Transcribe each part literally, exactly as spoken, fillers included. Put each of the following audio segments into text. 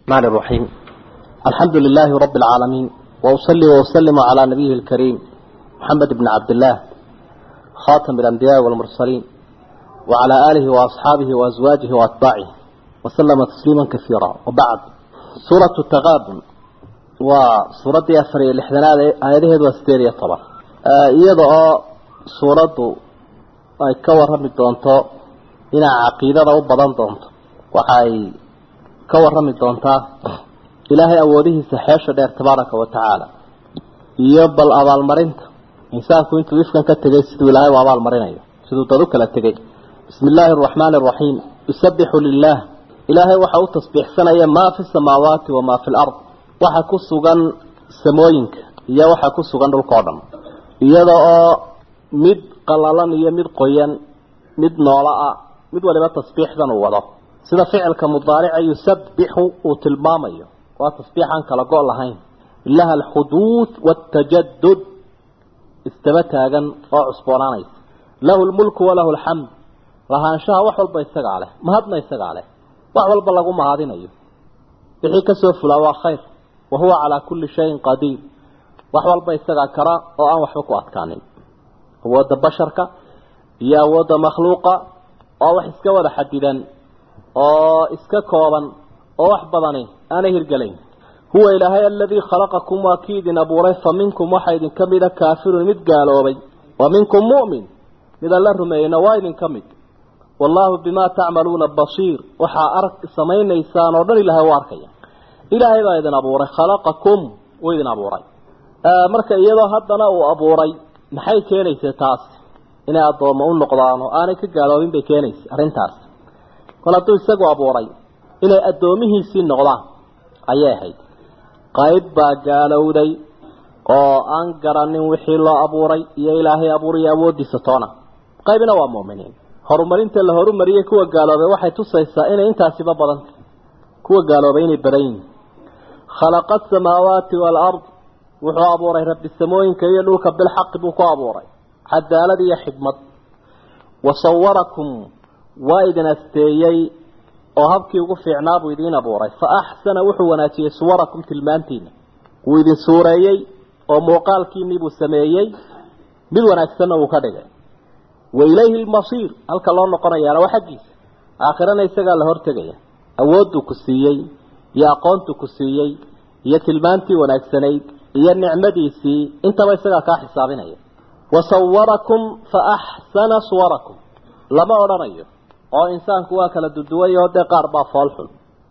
الرحمن الرحيم الحمد لله رب العالمين وأصلي وأسلم على نبيه الكريم محمد بن عبد الله خاتم الأنبياء والمرسلين وعلى آله وأصحابه وأزواجه وأتباعه وسلم تسليما كثيرا. وبعد، سورة التغابن وسورة أفري الإحدانات هذه الوستيرية طبعا يضع سورة كور رمي دونتو إلى عقيدة أو بدن دونتو وحي كور رمي دونتا إلهي أوله سحيش دير تبارك وتعالى يبال أبال مرينت إنسان كنت وفقا كتغي سيدو إلهي وأبال مرين سيدو تدوك لتغي. بسم الله الرحمن الرحيم. يسبح لله إلهي وحاو تصبيح سنة ما في السماوات وما في الأرض وحاكو سوغان سموينك إيا وحاكو سوغان القادم إيا مد قلالان إيا مد قيان مد نولاء مد ولما تصبيح ذا نوضا سيدا فعل كمضارع يسبح وتلمامي وتصبيحا كالقول لهين إلها الحدوث والتجدد استبتها جن وعصباناني له الملك وله الحمد رهان شاء وحول بيساق عليه ما هدنا يساق عليه وحول بلغوا ما هذين أيه بحيك سوف لا خير وهو على كل شيء قدير وحول بيساق كراء وآن وحوكوا أتكانين هو ده بشرك يا هو ده مخلوقة أو إسكا ولا حديدا أو إسكا كوابا أو أحبضاني أنا هرقلين هو إلهي الذي خلقكم وأكيد أبو ريفا منكم واحد كمد كافر متقالوا بي ومنكم مؤمن إذا الله رمينا وايد كمد والله بما تعملون بصير وحا أرك سمين إيسان ودر إلهي واركيا إلهي إذا أبو ري خلقكم وإذن أبو ري آه مركا إيضا هدنا وأبو ري محي كينيس تاس إنا أدوم أقول نقضانه أنا كقالوا بين بكينيس أرين تاس قلتو إستقوا أبو ري إنا أدومه سين نقضان أيهي qayb baa gaalowday oo aan garanin wixii loo abuuray iyo ilaahay abuuray awoodiisa toona qaybina waa muuminiin horumarinta la horumariyay kuwa gaaloobay waxay tusaysaa inay intaasiba badan kuwa gaaloobay inay badan khalaqat samaawaati wal ard wuxuu abuuray rabbi samooyinka iyo dhulka bil xaq buu ku abuuray cadaalad iyo xikmad wasawwarakum wa idin asteeyay oo habkii ugu fiicnaa buu idin abuuray fa ahsana wuxuu wanaajiyay suwarakum tilmaantiina wuu idin suureeyay oo muuqaalkiinii buu sameeyay mid wanaagsan uu ka dhigay wa ilayhi al-masiir halka loo noqonayaa waa xaqiisa aakhirana isaga la hortagaya awoodu ku siiyay iyo aqoontu ku siiyay iyo tilmaantii wanaagsanayd iyo nicmadiisii intaba isaga ka xisaabinaya wa sawwarakum fa ahsana suwarakum lama oranayo oo insaanku waa kala duduway oo de qaar baa foolxul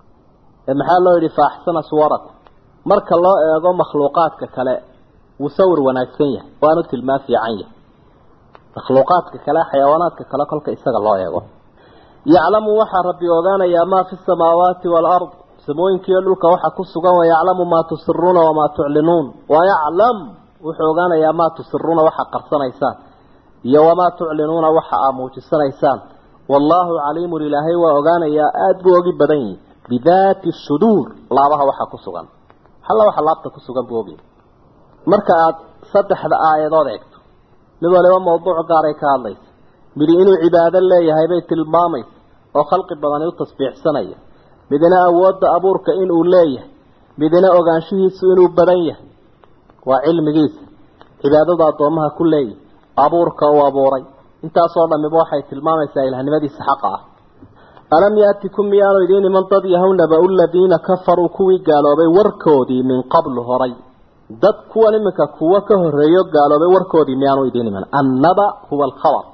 ee maxaa loo yiri faaxsana suwarak marka loo eego makhluuqaadka kale uu sawir wanaagsan yahay waanu tilmaan fiican yahay makhluuqaadka kale xayawaanaadka kale kolka isaga loo eego yaclamu waxa rabbi ogaanaya ma fi samaawaati wal ard samooyinkiyo dhulka waxa ku sugan waa yaclamu ma tusirruuna wa ma tu'linuun wa yaclam wuxuu ogaanaya ma tusirruuna waxa qarsanaysaan iyo wama tu'linuuna waxa aamuujisanaysaan والله عليم لله وأغانا يا أدبو وغي بدني بذات الصدور لا بها وحا كسوغان حلا وحا لابتا كسوغان بوغي مركات صدح الآية ضوضيكت لذو لما موضوع قاريكا الله بدي إنو عبادة الله يهي بيت المامي وخلق بدني وتصبيح سنية بدنا أود أبورك إنو الله بدنا أغانشيه سنو بدنيه وعلم جيس عبادة ضوضومها كله أبورك وأبوري انت صورنا مبوحي تلمامي سائلها نمدي السحقة ألم يأتكم ميانو إذين من تضيهون بأول الذين كفروا كوي قالوا بي وركودي من قبل هري داد كوا نمك كوا كهريو قالوا بي وركودي ميانو إذين من النبأ هو الخبر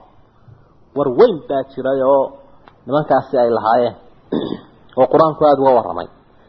وروين باتشرا يو نمك السائلها ايه وقرآن كواد وورمي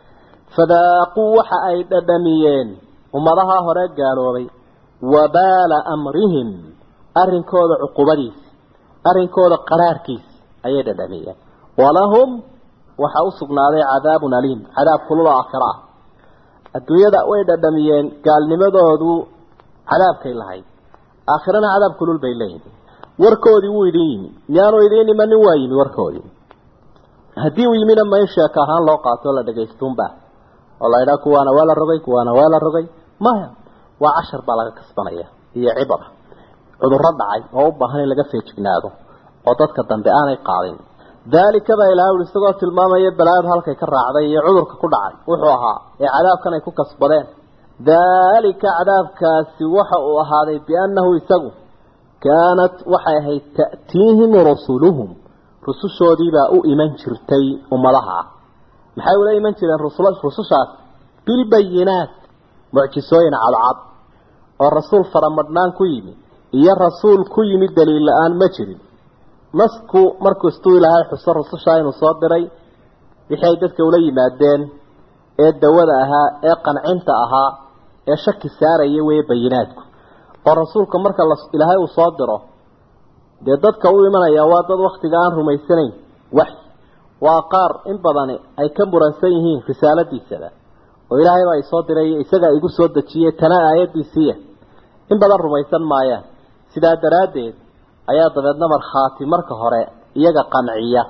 فذاقوا وحا أيد دميين ومضها هري قالوا بي وبال أمرهم arrinkooda cuqubadiis arrinkooda qaraarkiis ayay dhadhamiyeen walahum waxa u sugnaaday cadaabun aliim cadaab kulul aakhira adduunyada way dhadhamiyeen gaalnimadoodu cadaabkay lahayd aakhirana cadaab kulul bay leeyihiin warkoodii wuu idin yimi miyaanu idin imanin waa yimi warkoodii haddii uu yimina ma sheeka ahaan loo qaato la dhagaystuunba oo la idhaa kuwaana waa la rogay kuwaana waa la rogay maya waa cashar baa laga kasbanaya iyo cibra cudurro dhacay oo u baahan in laga feejignaado oo dadka dambe aanay qaadin ذلك با إلهي ولسقوا تلماما يبلايب هلك يكرع ذي عذرك كل عام وحوها عذاب كان يكون كسبرين ذلك عذاب كاسوحا وهذا بأنه يسقوا كانت وحيهي تأتيهم رسولهم رسول شوديبا أو إيمان شرتي وملها محاول إيمان شرتي الرسول رسول بالبينات معجسوين على العض والرسول فرمضنان كيمي إيا الرسول كيمي الدليل الآن مجرد مسكو مركو استوي لها حصر رسول شاين وصادري بحيدتك ولي مادين إيه الدولة إيه قنعنت أها إيه شك السارة ويه بيناتكم والرسول كمركا إلهي وصادره dee dadka u imanaya waa dad waqtiga aan rumaysanayn wax waa qaar in badan ay ka muransan yihiin risaaladiisa oo ilaahay baa soo diray isaga igu soo dajiyay tana aayadiisa in badan rumaysan maayaan sidaa daraadeed ayaa dabeedna marxaati marka hore iyaga qanciya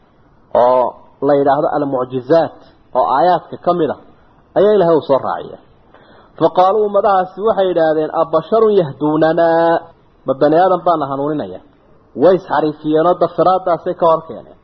oo la yiraahdo al mu'jizaat oo aayaadka kamida ayaa ilaahay soo raaciya faqaaluu madaas waxay yiraahdeen abasharun yahdunana babani aadan baan hanuuninaya ويس حريفيان الضفرات داسي كوركيني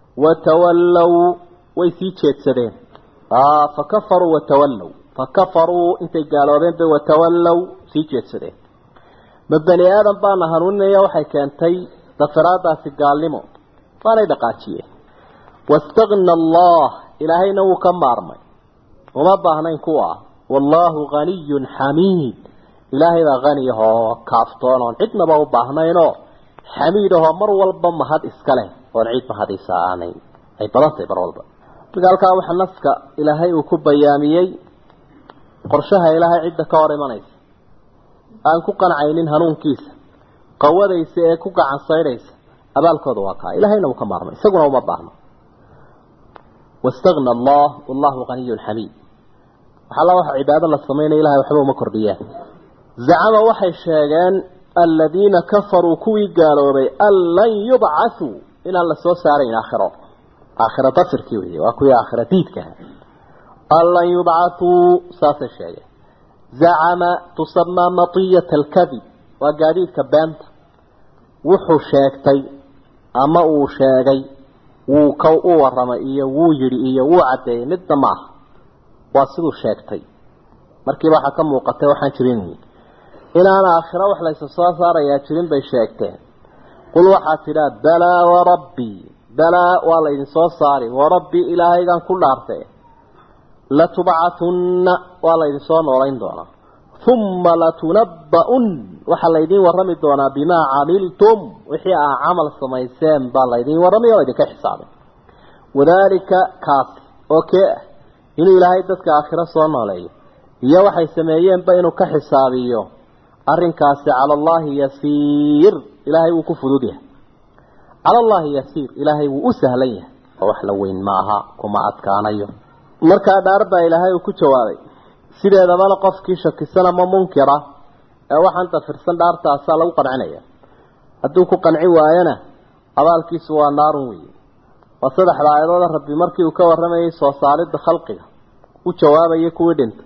وتولوا ويسي تشيتسدين آه فكفروا وتولوا فكفروا انت قالوا بين وتولوا سي تشيتسدين مبني آدم بانا هنوني يوحي كانتي ضفرات داسي قالمو فانا دقاتيه واستغنى الله إلهي نو كمارمي وما باهنين كوا والله غني حميد إلهي ذا غني هو كافتون عدنا باو باهنينو حميده مر والبا مهد اسكله ونعيد مهد إساءاني أي بلطي بر والبا قال كاو حنفك إلهي وكو بياميي قرشها إلهي عدة كواري منيس أن كوكا عينين هنون كيس قوة ديسي كوكا عن صيريس أبالك ودواكا إلهي نو كمارمي سقنا ومباهنا واستغنى الله والله غني حميد وحالا وحا عباد الله الصمين إلهي وحبه مكر بياه زعم وحي الشاقان الذين كفروا كوي قالوا بي ألن يبعثوا إن الله سوى سارين آخرة آخرة تصر كيوهي وكوي آخرة ديدك ألن يبعثوا ساس الشيء زعم تسمى مطية الكذب وقاليد كبانت وحو شاكتي أما أو شاقي وكو ورمائية ويرئية وعدي ند معه واصلوا شاكتي مركي واحا كم وقته وحان شرينه إن أنا آخرة وحلا يسوى صار ياترين بيشاكتين قل وحاتنا بلا وربي بلا والله يسوى صاري وربي إلهي كان كل عرفه لتبعثن والله يسوى نورين دونا ثم لتنبؤن وحلا يدين ورمي دونا بما عملتم وحياء عمل سميسان بالله يدين ورمي ويدك حسابه وذلك كافي أوكي إن إلهي دتك آخرة صونا عليه يا وحي سميين بينه كحسابيه أرنكاس على الله يسير إلهي وكفدوده على الله يسير إلهي وأسهليه وحلوين معها كما أتكانيه مركا داربا إلهي وكجوابي سيدة إذا ما لقف كيشك السنة ما منكرة وحن تفرسل دارتا أسالا وقنعنية أدوكو قنعي وآينا أبال كيسوا ناروي وصدح العيضة ربي مركي وكور رمي سوصالد خلقه وجوابي يكوي دنت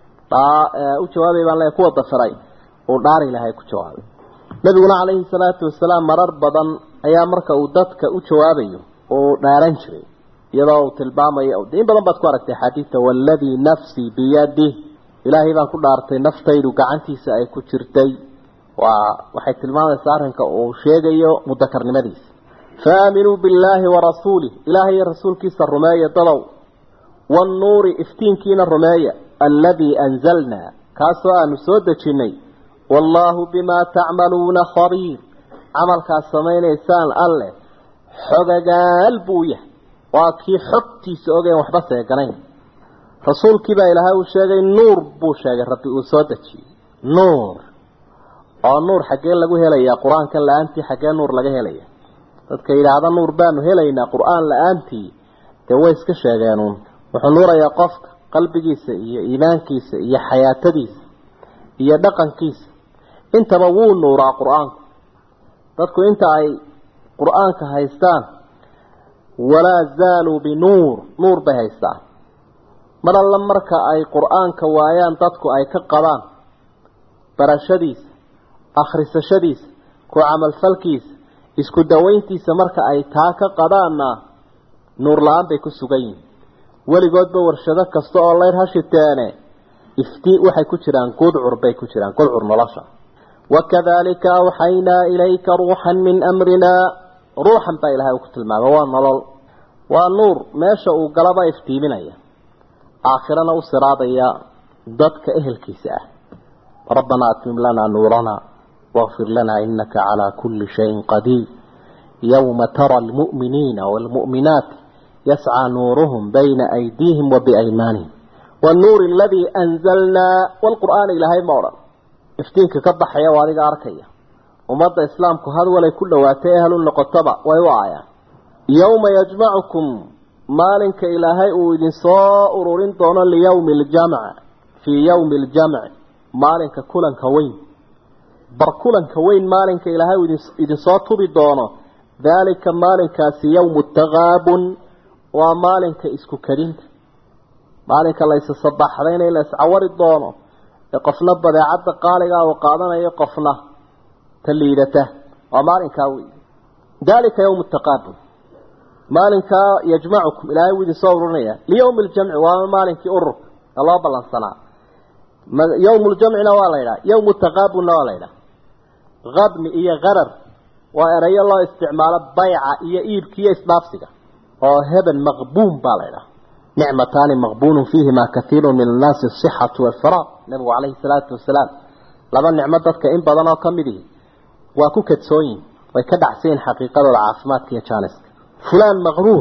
وجوابي بان لا يكوى الضفرين ودار إلهي كجوابي نبينا عليه الصلاة والسلام مرر بدن أيام مركا وددك وجوابي ودارن شري يضعو تلبامي أو دين بدن باتكوارك حديث والذي نفسي بيده إلهي بان كل دارتي نفتي وقعنتي سأي كجرتي وحي تلبامي سارهنك وشيغي مذكر نمديس فآمنوا بالله ورسوله إلهي رسول كيس الرماية ضلو والنور افتين كين الرماية الذي أنزلنا كاسوا نسود جني والله بما تعملون خبير عمل كاسمين إنسان الله حقا البوية وكي حقتي سوغي وحبسة يقنين رسول كبا إلهي وشاقي نور بوشاقي ربي أسودتي نور oo nuur xagee lagu helaya quraanka laanti xagee nuur laga helaya dadka ilaada nuur baan helayna quraan laanti ee way iska sheegeen wuxuu nuuraya qofka qalbigiisa iyo iimaankiisa iyo xayaatadiisa iyo dhaqankiisa intaba wuu nuuraa quraanka dadku inta ay quraanka haystaan wala zaalu bi nuur nuur bay haystaan maralla marka ay quraanka waayaan dadku ay ka qabaan barashadiisa akhrisashadiisa ku amal falkiisa isku dawayntiisa marka ay taa ka qadaana nuur la'aan bay ku sugan yihiin weligoodba warshado kasta oo leyr hashiteene iftii waxay ku jiraan gudcur bay ku jiraan gudcur nolosha wakadhalika awxayna ilayka ruuxan min amrina ruuxan baa ilaahay ku tilmaamay waa nolol waa nuur meesha uu galaba iftiiminaya aakhirana u siraadaya dadka ehelkiisa ah rabbana atim lana nuurana waghfir lana innaka ala kulli shay'in qadir yawma tara almu'minina walmu'minat yas'a nuruhum bayna aydihim wa biaymanihim wan-nur alladhi anzalna wal-qur'ana ilahay mawra iftiinka ka baxaya waa adiga arkaya ummadda islaamku had walay ku dhawaatay ahlul noqotaba way waayaan yawma yajma'ukum maalinka ilaahay uu idin soo ururin doono liyawmi al-jam'a fi yawmi al-jam'a maalinka kulanka weyn bar kulanka weyn maalinka ilaahay idin soo tubi doono dalika maalinkaasi yawmu at-taghabun waa maalinka isku kadinta maalinka la is sabaxdayna la is cawari doono ee qofna badeecada qaaliga oo qaadanayo qofna taliidata waa maalinka weyn dalika yawmu at-taghabun maalinka yajma'ukum ilaahay widi soo ururinaya liyawmi al-jam'i waa maalinkii urur Allah balansana yawmu al-jam'ina waa la yiraahdaa yawmu at-taghabun waa la yiraahdaa ghabni iyo gharar waa erayo loo isticmaalo bay'a iyo iibkiyo isdhaafsiga oo hebben maqbuun baa la yiraahdaa ni'matan maqbuunun fiihima kathirun min an-nas as-sihhatu wal-farah nabiga alayhi salatu wassalam laba nicmo dadka in badan oo kamidii waa ku kadsooyin way ka dhacseen xaqiiqadooda caafimaadka iyo jaaniska fulan maqruur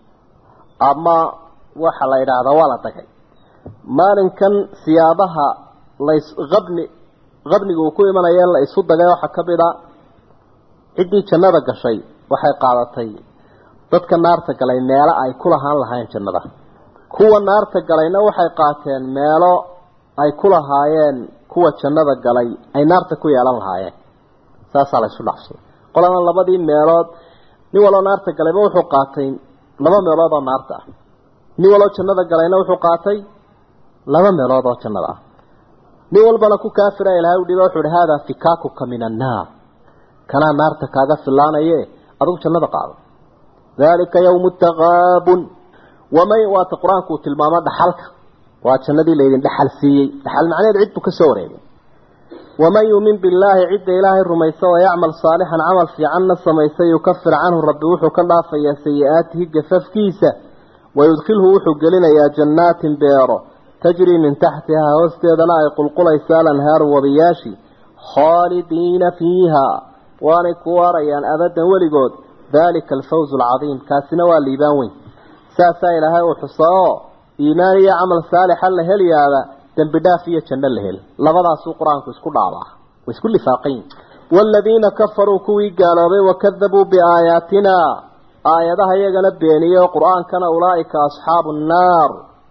ama waxa la yiraahdaa waa la tagay maalinkan siyaabaha la qabni qabnigu ku imanaya la isu dagay waxa ka bida cidii jannada gashay waxay qaadatay dadka naarta galay meelo ay ku lahaan lahayn jannada kuwa naarta galayna waxay qaateen meelo ay ku lahaayeen kuwa jannada galay ay naarta ku yeelan lahaayeen saasa la isu dhaxsay qolana labadii meelood nin walo naarta galayba wuxuu qaatay laba meelood oo naarta ah nin walo jannada galayna wuxuu qaatay laba meelood oo jannada ah nin walbana ku kaafira ilaahay u dhibo wuxuu hada fikakuka minan naar kana naarta kaaga filaanaye adigu jannada qaado dalika yawmu at-taghabun wamay wa quraanku tilmaama dhaxalka waa jannadii leedin dhaxal siiyay dhaxal macnaheedu cid ka soo wareegay ومن يؤمن بالله عد إله الرميسة ويعمل صالحا عمل في عنا السميسة يكفر عنه رب وحو كلا في سيئاته جفاف كيسة ويدخله وحو قلنا يا جنات بيرا تجري من تحتها واستيدنا يقول قل إسالا هار وبياشي خالدين فيها وانكوارا يعني أبدا ولقود ذلك الفوز العظيم كاسنا والليباوين ساسا إلها وحصاء إيمانية عمل صالحا لهلي هذا دنبدافية جنة الهل لبدا سوق قرآنك اسكو دعوة واسكو لفاقين والذين كفروا كوي قالوا وكذبوا بآياتنا آياتها يغنى بينية وقرآن كان أولئك أصحاب النار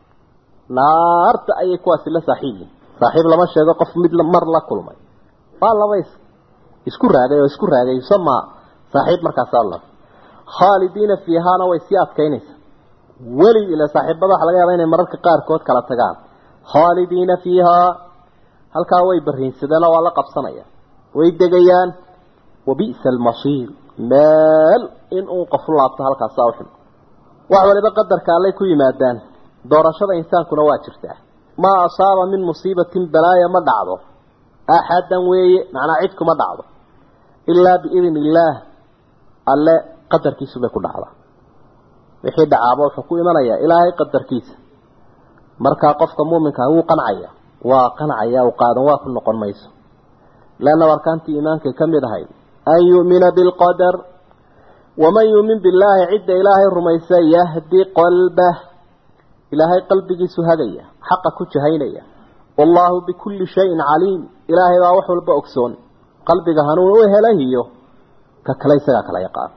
نار تأيي كواسي لساحيب صاحب لما شيء قف مثل مر لكل مي قال الله بيس اسكو راقي واسكو راقي يسمى صاحب مركز الله خالدين فيها نويسيات كينيس ولي إلى صاحب بضح لغاية بين مررك قاركوت كلا تقام خالدين فيها هل كاوي برهين سدنا ولا قبصنيا ويدغيان وبئس المصير مال ان اوقف الله تعالى كصاوحن وحول بقدر كالله كو يمادان دورشده انسان كنا واجرتا ما اصاب من مصيبه بلايا ما دعدو احدا وي معنا عيدكم ما دعدو الا باذن الله الله قدر كيسو بكو دعدا وخي دعابو وحو كو يمانيا الهي قدر كيسو marka qofka muuminka uu qancaya waa qancaya oo qaadan waa ku noqon mayso laana warkaanti iimaanka kamid ahay ay yu'mina bil qadar waman yu'min billahi idda ilahi rumaysa yahdi qalbah ilahi qalbigiisu hagaya xaqa ku jahaynaya wallahu bikulli shay'in alim ilahi waa wax walba ogsoon qalbiga hanuun u helayo ka kale isaga kala yaqaan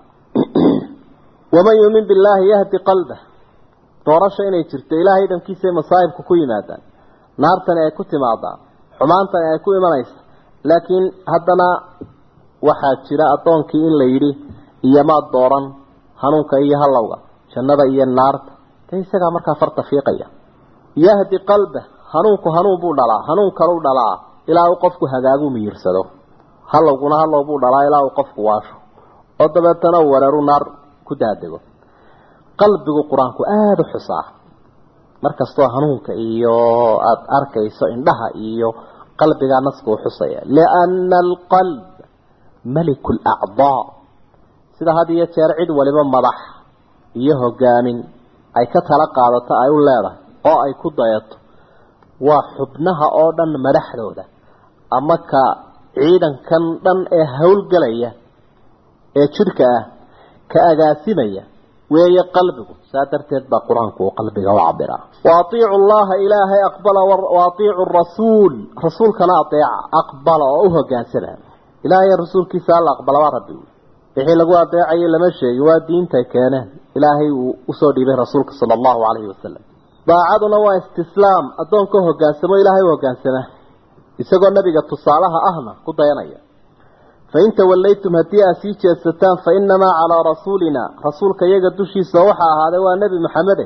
waman yu'min billahi yahdi qalbah doorasho inay jirto ilaahay dankiisa masaa'ibku ku yimaadaan naartan ay ku timaadaan xumaantan ay ku imanaysa laakiin haddana waxa jira adoonkii in la yiri iyama dooran hanuunka iyo halowga jannada iyo naarta taysaga marka farta fiiqaya yahdi qalba hanuunku hanuun buu dhalaa hanuun kale u dhalaa ilaa uu qofku hagaagu miirsado halowguna halow buu dhalaa ilaa uu qofku waasho ودبتنا ورروا نار كدادقوا قلبه القرآن كآد حصاه markastoo hanuunka iyo aad arkayso indhaha iyo qalbiga nasku xusaya laana alqalb malik al'a'dha sida hadiye jeer cid waliba madax iyo hogaamin ay ka tala qaadato ay u leedahay oo ay ku dayato waa xubnaha oo dhan madaxdooda ama ka ciidankan dhan ee hawlgalaya ee jirka ah ka agaasimaya weeye qalbigu saadarteed ba quraanku qalbiga u cabira واطيع الله إله أقبل واطيع الرسول رسول كان أطيع أقبل أوه جانسنا إلهي الرسول كسال أقبل وربي بحي لقوا أطيع أي لمشي يوادين تكانه إلهي وصولي به رسولك صلى الله عليه وسلم باعدنا واستسلام أدون كوه جانسنا إلهي وجانسنا يسقوا النبي قد تصالها أهنا قد ينيا فإن توليتم هدي أسيك الستان فإنما على رسولنا رسولك يقدشي سوحا هذا هو النبي محمد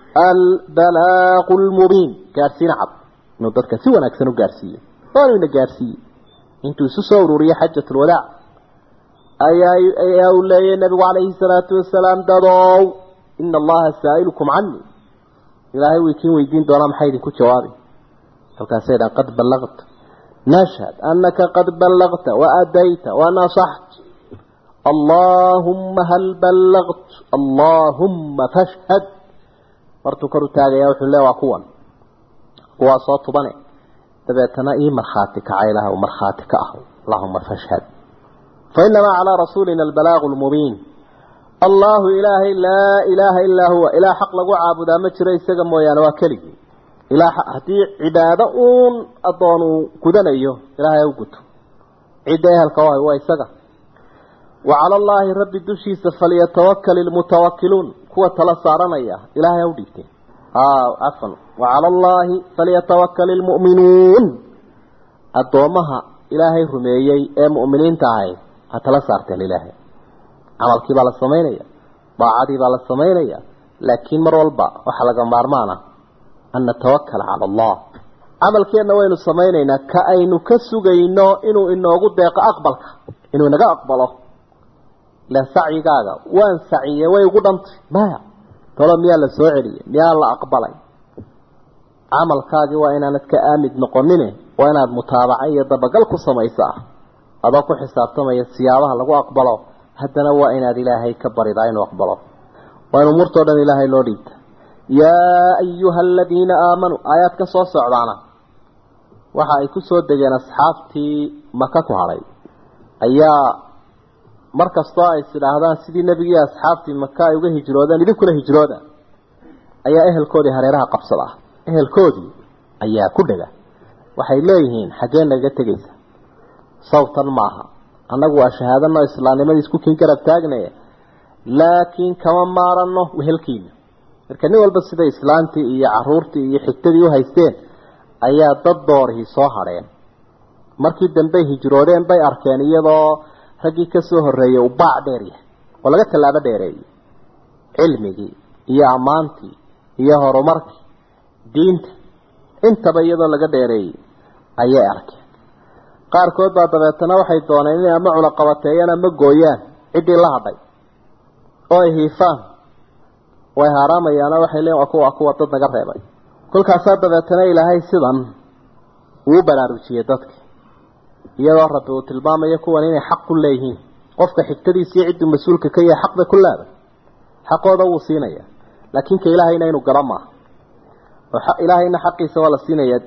البلاغ المبين قارسين عب نودتك سوى نكسنو قارسية قالوا إن قارسية انتو سسوروا ريا حجة الوداع أي أي أي أولي النبي عليه الصلاة والسلام دادوا إن الله سائلكم عني إلهي ويكين ويدين دورام حيدي كو جوابي فكان سيدا قد بلغت نشهد أنك قد بلغت وأديت ونصحت اللهم هل بلغت اللهم فاشهد martuu taagaya wuxuu leeyahay kuwan waa soo tubane dabeetana ii marxaati ka caylaha oo marxaati ka ah allahumma fashhad fa inna ala rasulina albalagh almubin allah ilahi la ilaha illa huwa ila haq lagu caabuda ma jiro isaga mooyaan waa kaligi ila hadii cibaado uun adoonu gudanayo ilaahay u guto ciidahalka waa isaga wa ala allah rabbi dushisa falyatawakkal almutawakkilun kuwa tala saaranaya ilaahay u dhigtay ah afan wa ala allah falyatawakkal almu'minun adoomaha ilaahay rumeeyay ee mu'miniinta ahay ha tala saarteen ilaahay amalkii baa la sameeynaya baacadii baa la sameeynaya laakiin mar walba waxa laga maarmaana an natawakkal ala allah amalkeena waynu sameynaynaa ka aynu ka sugayno inuu inoogu deeqo aqbalka inuu naga aqbalo la sacigaaga waan saciye way ugu dhantay maya tolo miyaa la soo celiyay miyaa la aqbalay amalkaagi waa inaanad ka aamid noqonine waa inaad mutaabaca iyo dabagal ku samaysaa adoo ku xisaabtamaya siyaabaha lagu aqbalo haddana waa inaad ilaahay ka baridaa inuu aqbalo waa in umurtoo dhan ilaahay loo dhiibta yaa ayuha aladiina aamanuu aayaad ka soo socdaana waxa ay ku soo degeen asxaabtii maka ku hadhay ayaa markastoo ay sidaahdaan sidii nabigii asxaabtii maka ay uga hijroodeen idinkuna hijrooda ayaa ehelkoodii hareeraha qabsada ah ehelkoodii ayaa ku dhaga waxay leeyihiin xageen naga tagaysa sawtan maaha annagu waa shahaadano islaamnimada isku kin garab taagnay laakiin kama maarano wehelkiina marka nin walba sida islaantii iyo caruurtii iyo xigtadii u haysteen ayaa dad doorhi soo hareen markii dambe hijroodeen bay arkeen iyadoo ragii ka soo horeeyay u baac dheeriya oo laga talaabo dheereeyay cilmigii iyo amaantii iyo horumarkii diinta intaba iyadoo laga dheereeyay ayay arkeen qaarkood baa dabeetana waxay dooneen inay ama cuna qabateeyaan ama gooyaan cidii la hadhay oo ay hiifaan way haramayaan waxay leeyihiin waa kuwa kuwa dad naga reebay kolkaas dabeetana ilaahay sidan uu baraarujiyay dadka iyadoo rabbi uu tilmaamayo kuwan inay xaq ku leeyihiin qofka xigtadiisa iyo cidda mas'uulka ka yahay xaqba ku leeyahay xaqooda uu siinaya laakiin ka ilaahayna inuu garama oo ilaahayna xaqiisa wala siinaya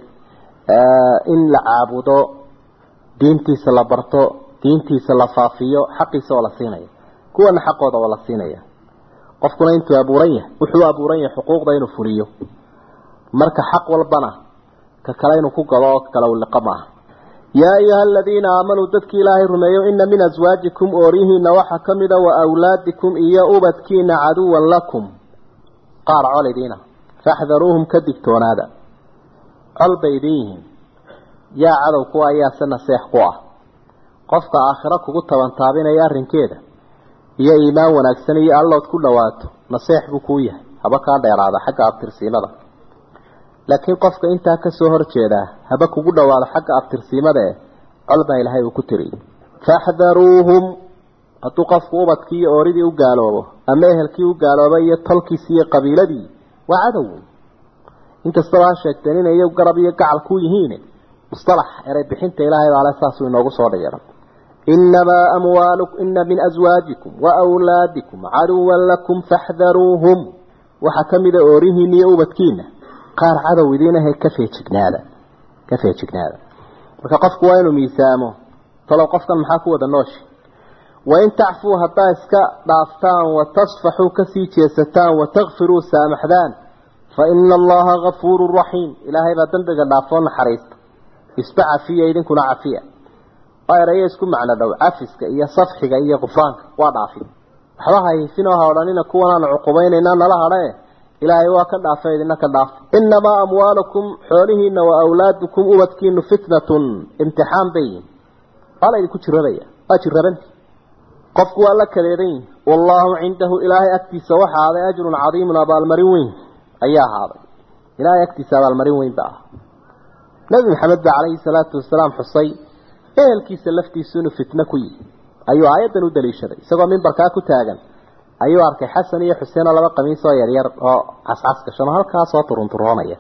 in la caabudo diintiisa la barto diintiisa la faafiyo xaqiisa wala siinaya kuwan xaqooda wala siinaya qofkuna intuu abuuran yahay wuxuu abuuran yahay xuquuqda inuu fuliyo marka xaq walbana ka kale inuu ku galo oo kala wlaqama يا أيها الذين آمنوا تذكي الله رميوا إن من أزواجكم أوريهن وحكمدا وأولادكم إيا أبتكين عدوا لكم قار علينا فاحذروهم كدكتون هذا البيديهم يا عدو قوة يا سنة سيح قوة قفك آخرك قلت وانتابين يا رنكيدا يا إيمان ونكسني يا الله تكون لواتو نصيح بكوية هبك هذا يراد حق أبترسينا له laakiin qofka inta ka soo horjeeda haba kugu dhawaado xagga aftirsiimada qalba ilaahay uu ku tiri fahdharuhum hadduu qofku ubadkii iyo ooridii u gaaloobo ama ehelkii u gaaloobay iyo tolkiisii iyo qabiiladii waa cadow inkastaba ha sheegteen inay iyagu garab iyo gacal ku yihiin mustalax eray bixinta ilaahay baa la saasuu inoogu soo dhigiran innamaa amwaalukum inna min azwaajikum wa awlaadikum caduwan lakum faxdaruuhum waxa ka mida oorihiin iyo ubadkiina qaar cadow idiinahay ka feejignaada ka feejignaada marka qofku waa inuu miisaamo talow qofkan maxaa ku wada nooshi wain tacfuu haddaa iska dhaaftaan watasfaxuu kasii jeesataan watakfiruu saamaxdaan fa ina allaha gafuuru raxiim ilaahay baa dembiga dhaafoo naxariista isba cafiya idinkuna cafiya waa erayo isku macno dhow cafiska iyo safxiga iyo qufraanka waa dhaafin waxba hayfinoo ha odhanina kuwanaanu cuqubaynaynaa nala hadhae ilaahay waa ka dhaafay idina ka dhaaf innamaa amwaalukum xoolihiina wa awlaadukum ubadkiinu fitnatun imtixaan bayin waa la idinku jirabaya waa jirabanti qofku waa la kaleedan yihi wallaahu cindahu ilaahay agtiisa waxaa ahaaday ajrun cadiimun abaalmarin weyn ayaa ahaaday ilaahay agtiisa abaalmarin weyn ba ah nabi maxamed ba calayhi salaatu wasalaam xusay ehelkiisa laftiisu inuu fitno ku yihi ayuu aayadan u daliishaday isagoo mimbarkaa ku taagan ayuu arkay xasan iyo xuseen oo laba qamiis oo yaryar oo cascas gashan oo halkaa soo turunturoonaya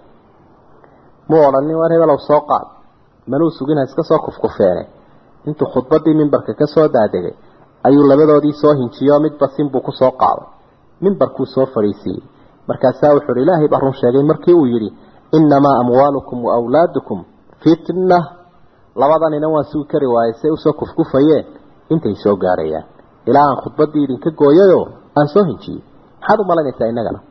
muu odhanin war hebelow soo qaad manuu sugina iska soo kufkufeene intuu khudbadii mimbarka ka soo daadegay ayuu labadoodii soo hinjiyo midba sinbuu ku soo qaaday mimbarkuu soo fadhiisiiyey markaasaa wuxuu hi ilaahay baa run sheegay markii uu yidhi innamaa amwaalukum wa awlaadukum fitna labadanina waan sugi kari waayey say usoo kufkufayeen intay soo gaarayaan ilaa aan khudbadii idinka gooyayoo aan soo hinjiyey maxaad u malaynaysaa innagana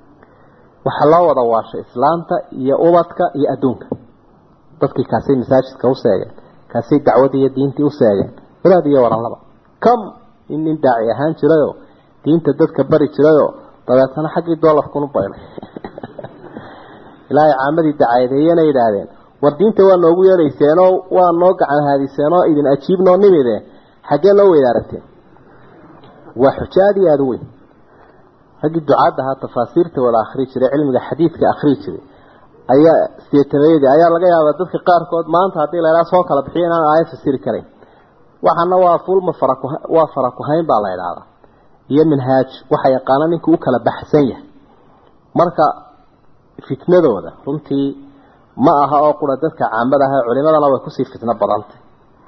waxaa loo wada waashay islaamta iyo ubadka iyo adduunka dadkii kaasay masaajidka u seegeen kaasay dacwadii iyo diintii u seegeen walaad iyo waran laba kam in nin daaci ahaan jirayoo diinta dadka bari jirayoo dabeetana xaggii doolarkunu baylay ilaahay caamadii dacayadeeyana yidhaahdeen war diinta waa noogu yeelayseenoo waa noo gacan haadiseenoo idin ajiibnoo nimide xaggee loo weydaaragteen waa xujaadii aada u weyn raggii ducaadda ahaa tafaasiirta wada akhri jiray cilmiga xadiidka akhri jiray ayaa sideetameeyadii ayaa laga yaabaa dadka qaarkood maanta haddii la idhaha soo kala bixiyo inaan aayad fasiri karayn waxaana waa fulma faraku waa farakuhayn baa la idhaahdaa iyo minhaaj waxa yaqaana ninkii u kala baxsan yahay marka fitnadooda runtii ma aha oo qura dadka caamada ah culimadana way kusii fitno badantay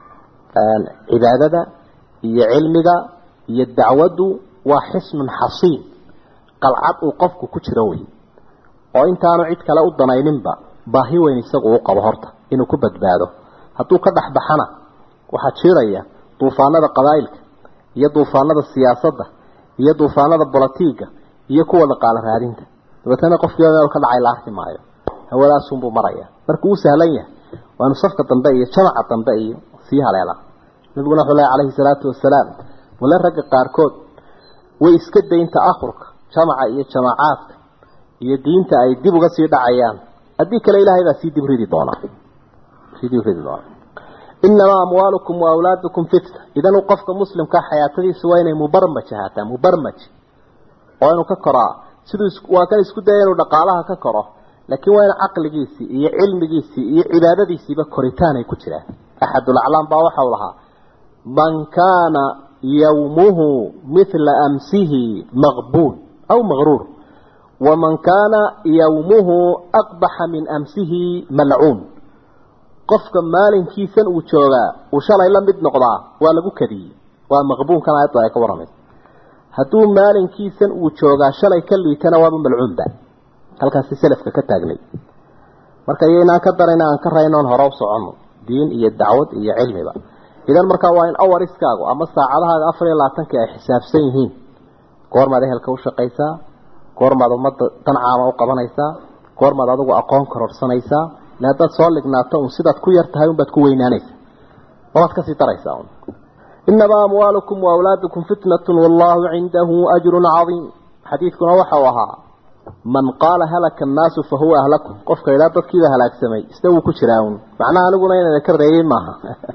cibaadada iyo cilmiga iyo dacwadu waa xisnun xasiin qalcad uu qofku ku jiro wey oo intaanu cid kale u danayninba baahi weyn isagu u qabo horta inuu ku badbaado hadduu ka dhaxbaxana waxaa jiraya duufaanada qabaa'ilka iyo duufaanada siyaasadda iyo duufaanada bolitiiga iyo kuwa dhaqaale raadinta dabeetana qofkii meel ka dhacay la arki maayo hawadaasuunbuu maraya markuu u sahlan yahay waanu safka dambe iyo jamaca dambe iyo sii haleela nabiguna wuxuu leeyahay calayhi salaatu wasalaam wala ragga qaarkood way iska daynta akhurka jamaca iyo jamacaadka iyo diinta ay dib uga sii dhacayaan haddii kale ilaahay baa sii dib ridi doona sii dib ridi doona innamaa amwaalukum wa awlaadukum fitna idan qofka muslimka xayaatadiisa waa inay mubarmaj ahaataa mubarmaj oo inuu ka koraa siduu waa kan isku dayay inuu dhaqaalaha ka koro laakiin waa in caqligiisii iyo cilmigiisii iyo cibaadadiisiiba koritaan ay ku jiraan axadul aclaam baa waxa uu lahaa man kaana yawmuhu mithla amsihi maghbuun aw maghruur waman kaana yawmuhu aqbaxa min amsihi malcuun qofka maalinkiisan uu joogaa uu shalay la mid noqdaa waa lagu kadiyey waa maqbuunkan aayadda ay ka warramay hadduu maalinkiisan uu joogaa shalay ka liitana waaba malcuunba halkaasi salafka ka taagnay marka iyaynaan ka darayna aan ka raynoon hore u soconno diin iyo dacwad iyo cilmiba idan markaa waa in awariskaagu ama saacadahaaga afar iyo labaatanka ay xisaabsan yihiin goormaad ehelka u shaqaysaa goormaad ummadda dan caama u qabanaysaa goormaad adigu aqoon kororsanaysaa la dad soo lignaato un sidaad ku yar tahay un baad ku weynaanaysaa waad ka sii daraysaa un innamaa amwaalukum wa awlaadukum fitnatun wallaahu cindahu ajrun cadiim xadiidkuna waxa uu ahaa man qaala halaka annaasu fa huwa ahlakum qofka ilaa dadkiiba halaagsamay isna wuu ku jiraa un macnaha aniguna inaan ka reeyay maaha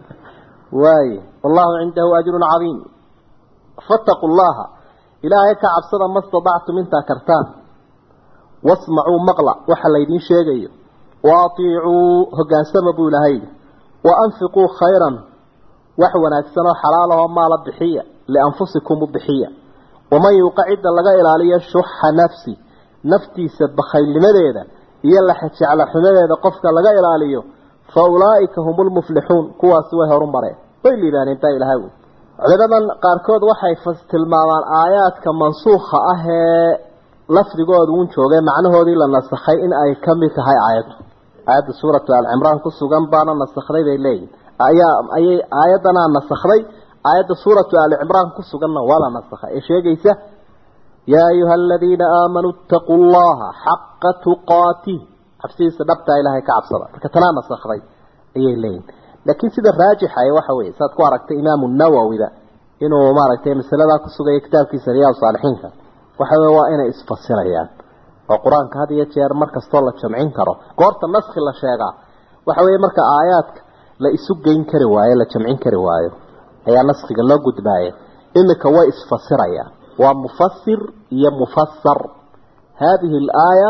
waaye wallaahu cindahu ajrun cadiim fattaqu llaha ilaahay ka cabsada ma stadactum intaa kartaan wasmacuu maqla waxa laydiin sheegayo waaطiicuu hogaansama buu ilaahay wa anfiquu khayran wax wanaagsan oo xalaal ah oo maala bixiya lianfusikum bihiya waman yuqa'id laga ilaaliyo shuhha nafsi naftiisa bakhaylnimadeeda iyo la xajacla xumadeeda qofka laga ilaaliyo fa ulaa'ika humul muflihun kuwaas way horumareen way liibaaneen taa ilaahay culimadan qaarkood waxay fastilmaamaan aayaadka mansuukha ah ee lafdigoodu uu joogay macnahoodii la nasakhay in ay kamid tahay aayadu aayada suuratu al-imran ku sugan baana nasakhday bay leeyihiin ayaa ayay aayadana nasakhday aayada suuratu al-imran ku suganna wala nasakhay ee sheegaysa ya ayyuhalladheena aamanu taqullaha haqqa tuqatih xabsiisa dhabta ilaahay ka cabsada marka tana nasakhday ayay leeyihiin laakiin sida raajixa ay waxa weeye saad ku aragtay imaam an-nawawi inuu maaragtay masalada ku sugay kitaabkiisa riyaad saalihiinka waxa weeye waa inay isfasirayaan oo quraanka had iyo jeer markasta la jamcin karo goorta naskhi la sheegaa waxa weeye marka aayaadka la isu geyn kari waayo la jamcin kari waayo ayaa naskhiga loo gudbaayo imika way isfasirayaan waa mufassir iyo mufassar هذه الآية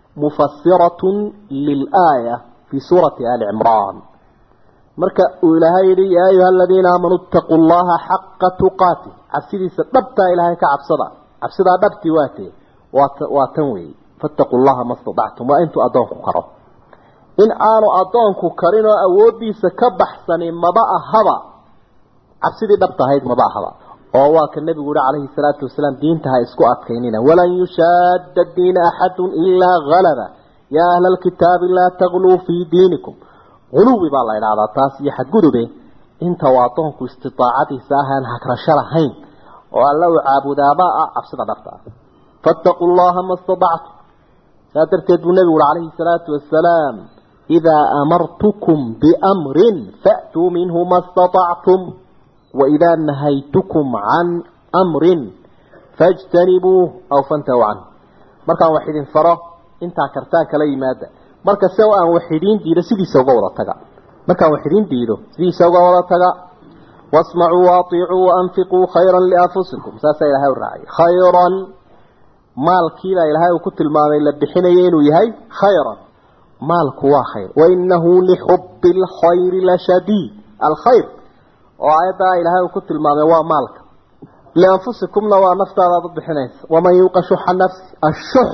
مفسرة للآية في سورة آل عمران marka uu ilaahay yiri ya ayyuhalladheena aamanu taqullaha haqqa tuqatih cabsidiisa dhabta ilaahay ka cabsada cabsida dhabti waatee waa tan weey fattaqullaha mastada'tum wa antu adoonku karo in aanu adoonku karin oo awoodiisa ka baxsanin maba ahaba cabsidii dhabta ahayd maba ahaba oo waa ka nabigu calayhi salaatu wasalaam diinta ha isku adkaynina walan yushadda diin ahadun illa ghalaba ya ahlal kitaab la taghlu fi diinikum غلوبي بالله إلى هذا تاس يحجربه أنت واطنك استطاعتي ساهن هكرشلا هين والله عبود أباء أفسد نفسه فاتقوا الله ما استطعت ساتركد النبي عليه الصلاة والسلام إذا أمرتكم بأمر فأتوا منه ما استطعتم وإذا نهيتكم عن أمر فاجتنبوه أو فانتهوا عنه مركا واحد فرا أنت عكرتاك لي ماذا marka soo aan waxidiin diido sidiisa uga wada taga marka waxidiin diido sidiisa uga wada taga wasma'u wa ati'u wa anfiqu khayran li anfusikum saasa ilaahay raay khayran maalkiina ilaahay ku tilmaamay la bixinayo inuu yahay khayran maalku waa khayr wa innahu li hubbil khayr la shadid al khayr oo ayada ilaahay ku tilmaamay waa maalka li anfusikumna waa naftaada bixinaysa wa man yuqashu nafs ash-shuh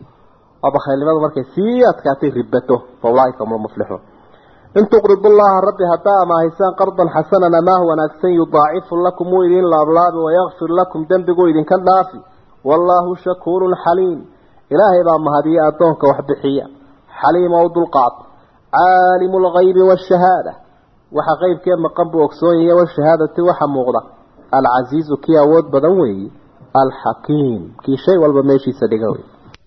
وبخيل لماذا مركز سيئات كاتي ربته فأولئك هم المفلحون إن تقرضوا الله ربي هتاء ما هيسان قرضا حسنا ما هو ناكسين يضاعف لكم وإذن الأبلاد ويغفر لكم دنبقوا إذن كان دافي والله شكور حليم إلهي بأم هذه أدونك وحبحية حليم وضو القعط عالم الغيب والشهادة وحغيب كيف مقب وكسوية والشهادة وحمغضة العزيز كي أود بدوي الحكيم كي شيء والبميشي سدقوي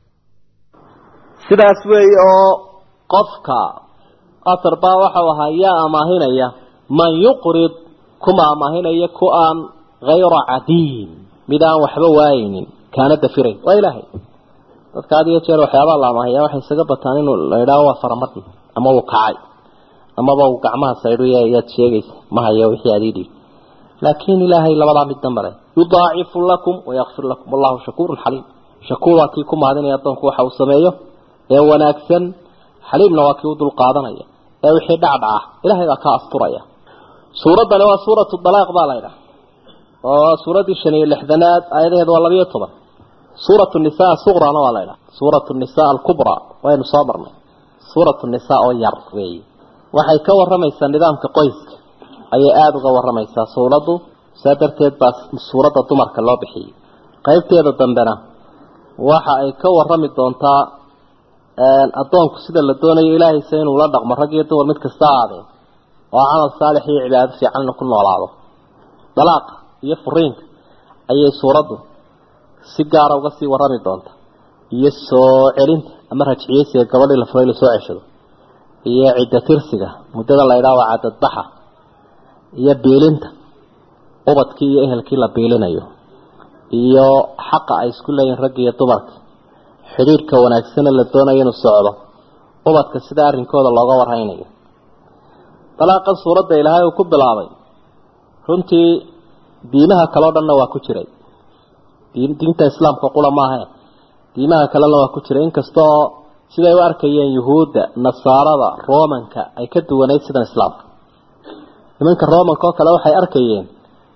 sidaas weey oo qofka atarba waxa waxa yaa amaahinaya man yuqrid kuma amaahinaya ku aan ghayra adiin midaan waxba waayinin kaana dafiray waa ilaahay dadka adiga jeer waxyaabo la amaahaya waxay isaga bataan inuu la yiraahdo waa faramadii ama uu kacay ama uu gacmaha sayriya yaad sheegaysa ma hayo wixii adiidi laakiin ilaahay labada mid dambe yudaa'ifu lakum wa yaghfir lakum wallahu shakuurun haliim shakuura kii kuma hadinaya doonku waxa uu sameeyo ee wanaagsan xaliimna waa kii u dul qaadanaya ee wixii dhacdhaca ilaahay baa ka asturaya suuraddan waa suuratu dalaaq baa la yiraahdaa oo suuradii shan iyo lixdanaad aayadeedu waa laba iyo toban suuratu nisaa sughraana waa la yiraahdaa suuratu nisaa al-kubra waynu soo marnay suuratu nisaa oo yar weey waxay ka waramaysaa nidaamka qoyska ayay aad uga waramaysaa suuradu sadarteed baa suurada dumarka loo bixiyay qaybteeda dambena waxa ay ka warami doontaa adoonku sida la doonayo ilaahay inuu la dhaqmo rag iyo dumar mid kasta aade oo amal saalix iyo cibaado fiican ku noolaado dalaaq iyo furiinka ayay suuradu si gaar ah uga sii warami doonta iyo soo celinta ama rajciyeysiga gabadhii la furay la soo ceshado iyo cidda tirsiga muddada la yiraahdo cadad baxa iyo beelinta ubadkii iyo ehelkii la beelinayo iyo xaqa ay isku leeyihiin rag iyo dumarka xiriirka wanaagsan la doonayo inuu socdo ubadka sida arrinkooda looga warhaynayo talaaqa suurada ilaahay uu ku bilaabay runtii diinaha kale oo dhanna waa ku jiray diinta islaamka qula maaha diinaha kalena waa ku jiray inkastoo sida ay u arkayeen yuhuudda nasaarada roomanka ay ka duwaneyd sida islaamka nimanka roomanka oo kale waxay arkayeen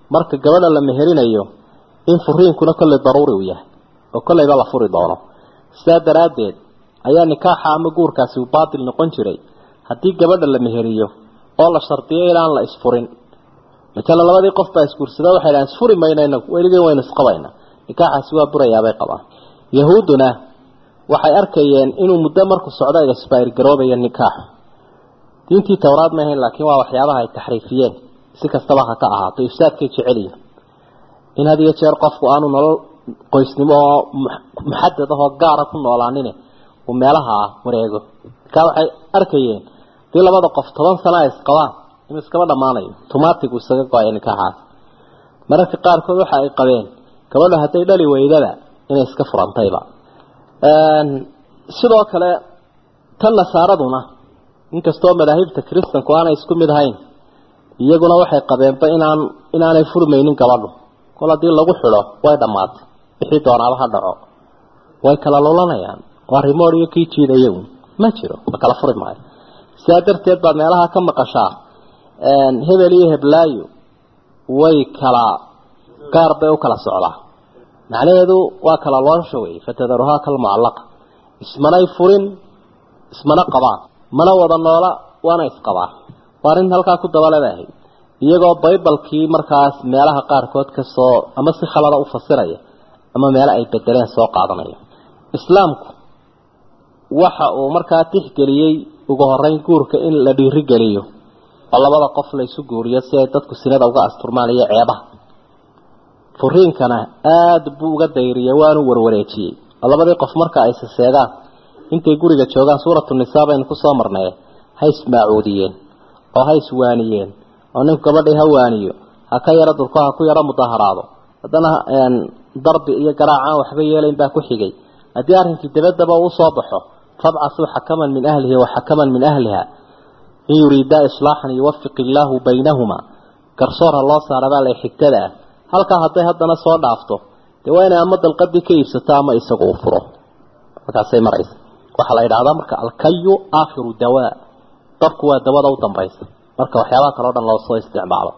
marka gabadha la meherinayo in furiinkuna kulli daruuri u yahay oo kulli la furi doono sidaa daraadeed ayaa nikaaxa ama guurkaasi uu baatil noqon jiray haddii gabadha la meheriyo oo la shartiyo inaan la isfurin مثلا labadii qof baa isguursada waxay aan isfuri maynayna weligeen wayna isqabayna nikaaxaasi waa burayaa bay qabaan yahuuduna waxay arkayeen inuu muddo markuu socdo ay expire garoobaya nikaax diintii tawraad ma ahayn laakiin waa waxyaabaha ay taxriifiyeen si kastaba ha ka ahaato ifsaadkay jeceliin in hadiyo jeer qofku aanu nolol qoysnimo muxaddad ah oo gaar ah ku noolaanin oo meelaha wareego ka waxay arkayeen dii labada qof toban sano ay isqabaan in iskaba dhamaanayo automatic uu isaga go'ay nikaaxa mararka qaar kood waxa ay qabeen gabadha haday dhali weydada inay iska furantayba een sidoo kale tan nasaaraduna inkastoo madaahibta kristanku aanay isku mid ahayn iyaguna waxay qabeenba inaan inaanay furmaynin gabadhu kala hadii lagu xiro way dhamaatay wixii doonaaba ha dhaco way kala loolanayaan waa rimoor iyo kii jiidayo ma jiro ma kala furi maayo sidaa darteed baa meelaha ka maqashaa een hebel iyo heblaayo way kala qaar bay u kala socdaa macnaheedu waa kala loosho way fatadaruha kal mu'allaq ismanay furin ismana qabaan mana wada noola waana isqabaan warin halka ku dabaleedahay iyagoo baybalkii markaas meelaha qaar kood ka soo ama si khalada u fasiraya ama meelo ay bedeleen soo qaadanaya islaamku waxa uu markaa tixgeliyay ugu horeyn guurka in la dhiiri geliyo labada qof la isu guuriyo si ay dadku sinada uga asturmaan iyo ceebaha furiinkana aad buu uga dayriyay waanu warwareejiyay labadii qof marka ay saseedaan intay guriga joogaan suuratu nisaa baynu ku soo marnay hay ismaacuudiyeen oo hay iswaaniyeen oo nin gabadhay hawaaniyo ha ka yara dulka ha ku yara mudaharaado hadana een darbi iyo garaacan waxba yeelayn baa ku xigay hadii arrinkii dibadaba uu soo baxo fab'asu hakaman min ahlihi wa hakaman min ahliha يريد إصلاحا يوفق الله بينهما كرسور الله صاربا لي حكتدا halka haday hadana soo dhaafto de wayna amad alqadi ka iibsataa ma isagu furo markaasay maraysa waxa la yiraahdaa marka alkayu aakhiru dawaa tabku waa dawada u dambaysa marka waxyaabaha kale oo dhan loo soo isticmaalo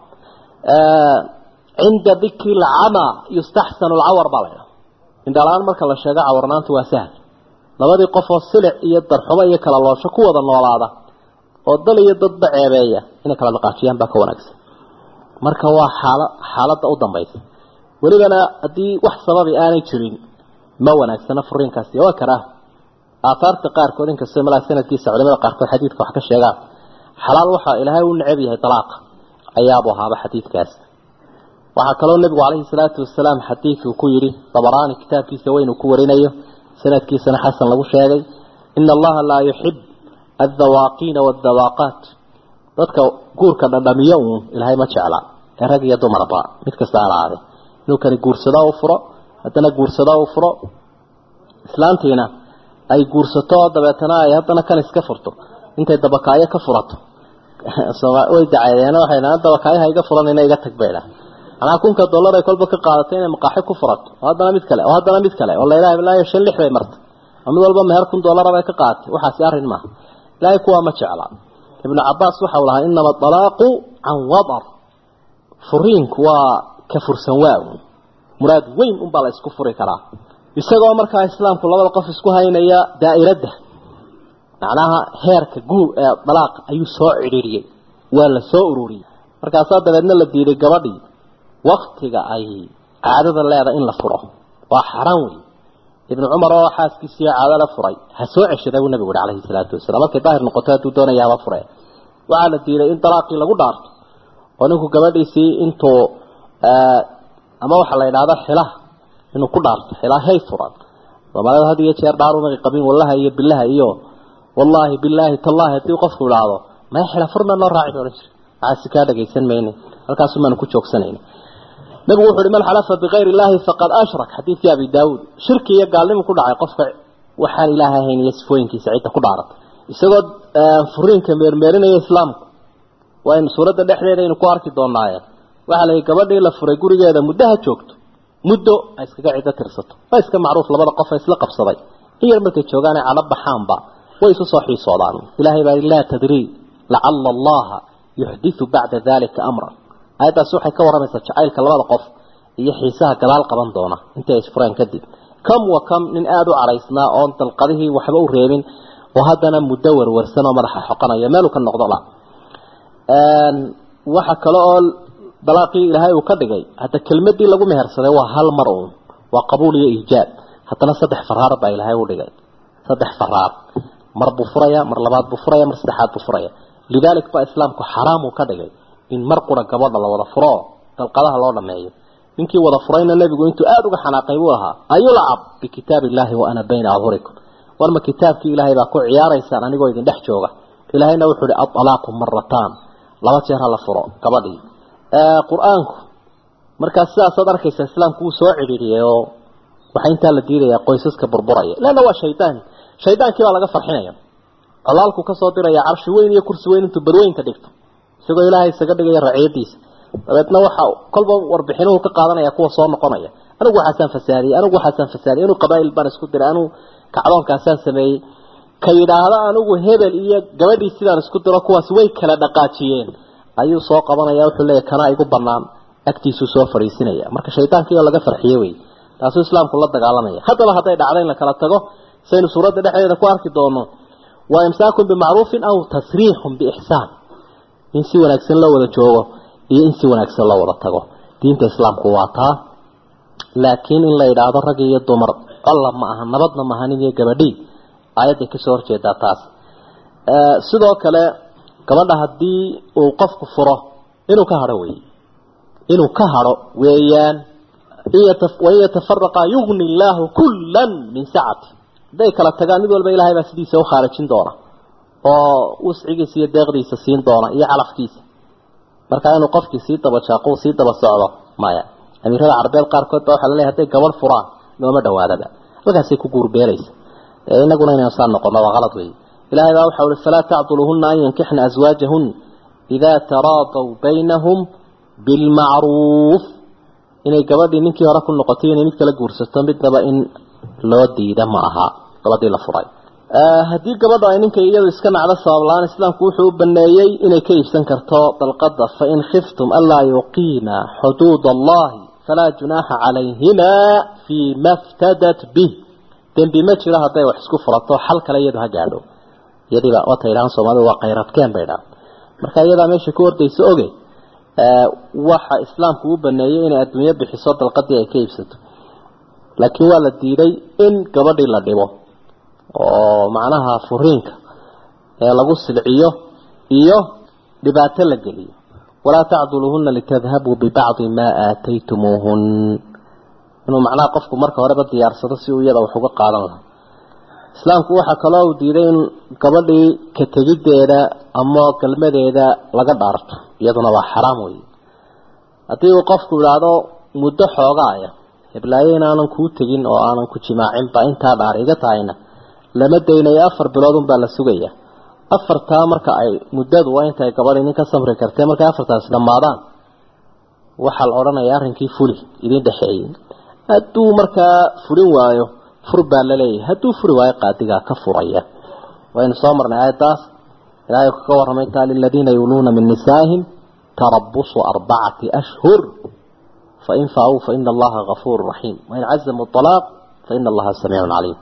ee inda dhikri al'ama yustahsanu al'awar balay indalaan marka la sheego awarnaantu waa sahal labadii qof oo silic iyo darxumo iyo kala loosho ku wada noolaada oo dal iyo dad baceebeeya in kala dhaqaajiyaan ba ka wanaagsan marka waa xaalad xaaladda u dambaysa walibana hadii wax sababi aanay jirin ma wanaagsana furiinkaasi waa kara aafarta qaar kood in kasta malaha sanadkiisa culimada qaar kood xadiidka wax ka sheegaan xalaal waxa ilaahay uu neceb yahay talaaq ayaabo haaba xadiidkaas waxa kale oo nabigu kaleey salaatu wasalaam xadiidku ku yiri tabaraani kitaabkiisa weyn uu ku warinayo sanadkiisana xasan lagu sheegay inna allaha la yuhib الذواقين والذواقات dadka guurka dhadhamiyo ilaahay ma jecla ee rag iyo dumarba mid kasta aalaade inuu kale guursado oo furo hadana guursado oo furo islaantiina ay guursato dabeetana ay hadana kan iska furto intay dabakaayo ka furato soo way dacaayeen waxayna dabakaayaha iga furanayna iga tagbeela ana kunka dollar ay kolba ka qaadatay inay maqaaxi ku furato hadana mid kale oo hadana mid kale oo la ilaahay ilaahay shan lix bay martay ama walba meher kun dollar bay ka qaadatay waxa si arin ma لا يكون مجعلا ابن عباس وحولها إنما الطلاق عن وضر فرين كوا كفر سواء مراد وين أمبالا يسكفر كرا يساقوا أمريكا إسلام كل الله القف يسكوها هنا يا دائرة معناها هيرك قول طلاق أي سوء عريري ولا سوء روري مركا صاد لأننا الذي لقبضي وقتك أي عادة الله إن لفره وحرامي ابن عمر وحاس كيسيا على لفري هسوع الشذا والنبي عليه الصلاة والسلام لكن ظاهر نقطات دون يا لفري وعلى الدين إن طلاقي لقو دارت ونكو كمان يسي انتو آه أما وحلا ينادى حلاه إنه كل دارت حلاه هي فرات وما هذه يشير دارو من قبيل والله هي بالله إيوه والله بالله تالله يتوقف ولا هذا ما يحلى فرنا الله راعي ورش عايز كذا جيسن ميني الكاس ما نكون شوك سنين نبي وحول من حلف بغير الله فقد أشرك حديث يا أبي داود شركي يقال لهم كل عاي قفق وحال إله هين يسفوين كي سعيدة كل عرض يسقط فرين كمير ميرين إسلام وإن سورة الدحلين ينقارك دون نايا وحاله كبر إلى فريقوري جادا مدها شوكت مدو أيسك قاعدة ترسطه أيسك معروف لبدا قفا يسلق بصدي هي الملكة شوغاني على بحامبا ويسو صحي صولان إلهي باري لا تدري لعل الله يحدث بعد ذلك أمرا ayadaas waxay ka waramaysaa jacaylka labada qof iyo xiisaha gadaal qaban doona intay isfureen kadib kam wa kam nin aad u caraysnaa oo dalqadihii waxba u reebin oo haddana muddo warwarsan oo madaxa xoqanaya meel uu ka noqdo la een waxa kale oo dalaaqii ilaahay uu ka dhigay hada kelmadii lagu mehersaday waa hal mar oo waa qabuul iyo ijaab haddana saddex faraar baa ilaahay u dhigay saddex faraar mar buu furaya mar labaad buu furaya mar saddexaad buu furaya lidalik ba islaamku xaraam uu ka dhigay in mar qura gabadha la wada furo dalqadaha loo dhameeyo ninkii wada furayna nabigu intuu aad uga xanaaqay uu ahaa ayulcab bi kitaabillahi wa ana bayna adhurikum warma kitaabkii ilaahay baa ku ciyaaraysaan anigoo idin dhex jooga ilaahayna wuxuu yiri at-talaaqu marratan laba jeer la furo gabadhii ee quraanku markaas sidaas aad arkaysa islaamku uu soo ciriiriyay oo waxa inta la diiday qoysaska burburaya laana waa shaydaan shaydaankii baa laga farxinaya alaalku ka soo diraya arshi weyn iyo kursi weyn intuu barweyn ka dhigto isagoo ilaahay isaga dhigay raaciyadiisa dabeedna waxa kolba warbixinuhu ka qaadanaya kuwa soo noqonaya anigu waxaan fasaadiyay anigu waxaan fasaadiyay anigu qabaa'il baan isku diray anigu kacdoonkaasaan sameeyay ka yiraahdo anigu hebel iyo gabadhii sidaan isku diro kuwaas way kala dhaqaajiyeen ayuu soo qabanaya wuxuu leeyahay kana igu banaan agtiisu soo fariisinaya marka shaytaankii laga farxiyay way taas islaamku la dagaalamaya hadaba haday dhacday in la kala tago saynu suurada dhexdeeda ku arki doono waa imsaakum bimaarufin aw tasriihun biihsaan in si wanaagsan la wada joogo iyo in si wanaagsan la wada tago diinta islaamku waa taa laakiin in la yiraahdo rag iyo dumar Allah ma aha nabadna ma ahanin iyo gabadhii ayada ka soo horjeeda taas ee sidoo kale gabadha hadii uu qofku furo inuu ka haro way inuu ka haro weeyaan iyo tafwiya tafarraqa yughni Allah kullan min sa'ati day kala tagaan mid walba ilaahay baa sidiisa u kharajin doona oo wuscigiisa iyo deeqdiisa siin doona iyo calafkiisa marka inuu qofkii si daba jaaqo si daba socdo maya amirada carbeed qaar kood waxa la leeyahay gabadh furaan nooma dhawaadada halkaasay ku guurbeeraysa inaguna inaan saan noqono waa qalad weey ilaahay baa waxa uu falaa ta'duluhunna an yankihna azwaajahun idha taradaw baynahum bil ma'ruf inay gabadhii ninkii hore ku noqotay inay mid kala guursato midnaba in loo diida ma aha gabadhii la furay ee hadii gabadha ay ninka iyada iska nacda sabablaan islaamku wuxuu u baneeyay inay ka iibsan karto dalqada fa in khiftum alla yuqima hudud allah fala junaha alayhima fi maftadat bih dambi ma jira haday wax isku furato xal kale iyada ha gaadho yadiba oo tayraan Soomaalidu waa qeyrad keen bayda marka iyada meesha ku ordayso oge ee waxa islaamku u baneeyay in adduunyo bixiso dalqadii ay ka iibsato laakiin waa la diiday in gabadhii la dhibo oo macnaha furiinka ee lagu silciyo iyo dhibaato la geliyo wala ta'duluhunna litadhhabu bi ba'd ma aataytumuhun inuu macnaha qofku marka hore ba diyaarsado si uu iyada wax uga qaadan lahaa islaamku waxa kale oo diiday in gabadhii ka tagideeda ama kalmadeeda laga dhaarto iyaduna waa xaraam weey hadii uu qofku yiraahdo muddo xoogaaya heblaayeen aanan ku tagin oo aanan ku jimaacin ba inta dhaariga taayna lama deynay afar bilood un baa la sugaya afarta marka ay muddadu waa intay gabadhii ninka samri kartay marka afartaas dhamaadaan waxa la oranayaa arrinkii fuli idin dhaxeeyay haduu marka furin waayo furba la leeyahay haduu furi waayo qaadiga ka furaya wayna soo marnay ayadaas ilaahay ka waramay taal alladina yuluna min nisaahim tarabbusu arba'ati ashhur fa in fa'u fa inna allaha ghafurur rahim wa in 'azzamu at-talaq fa inna allaha samii'un 'alim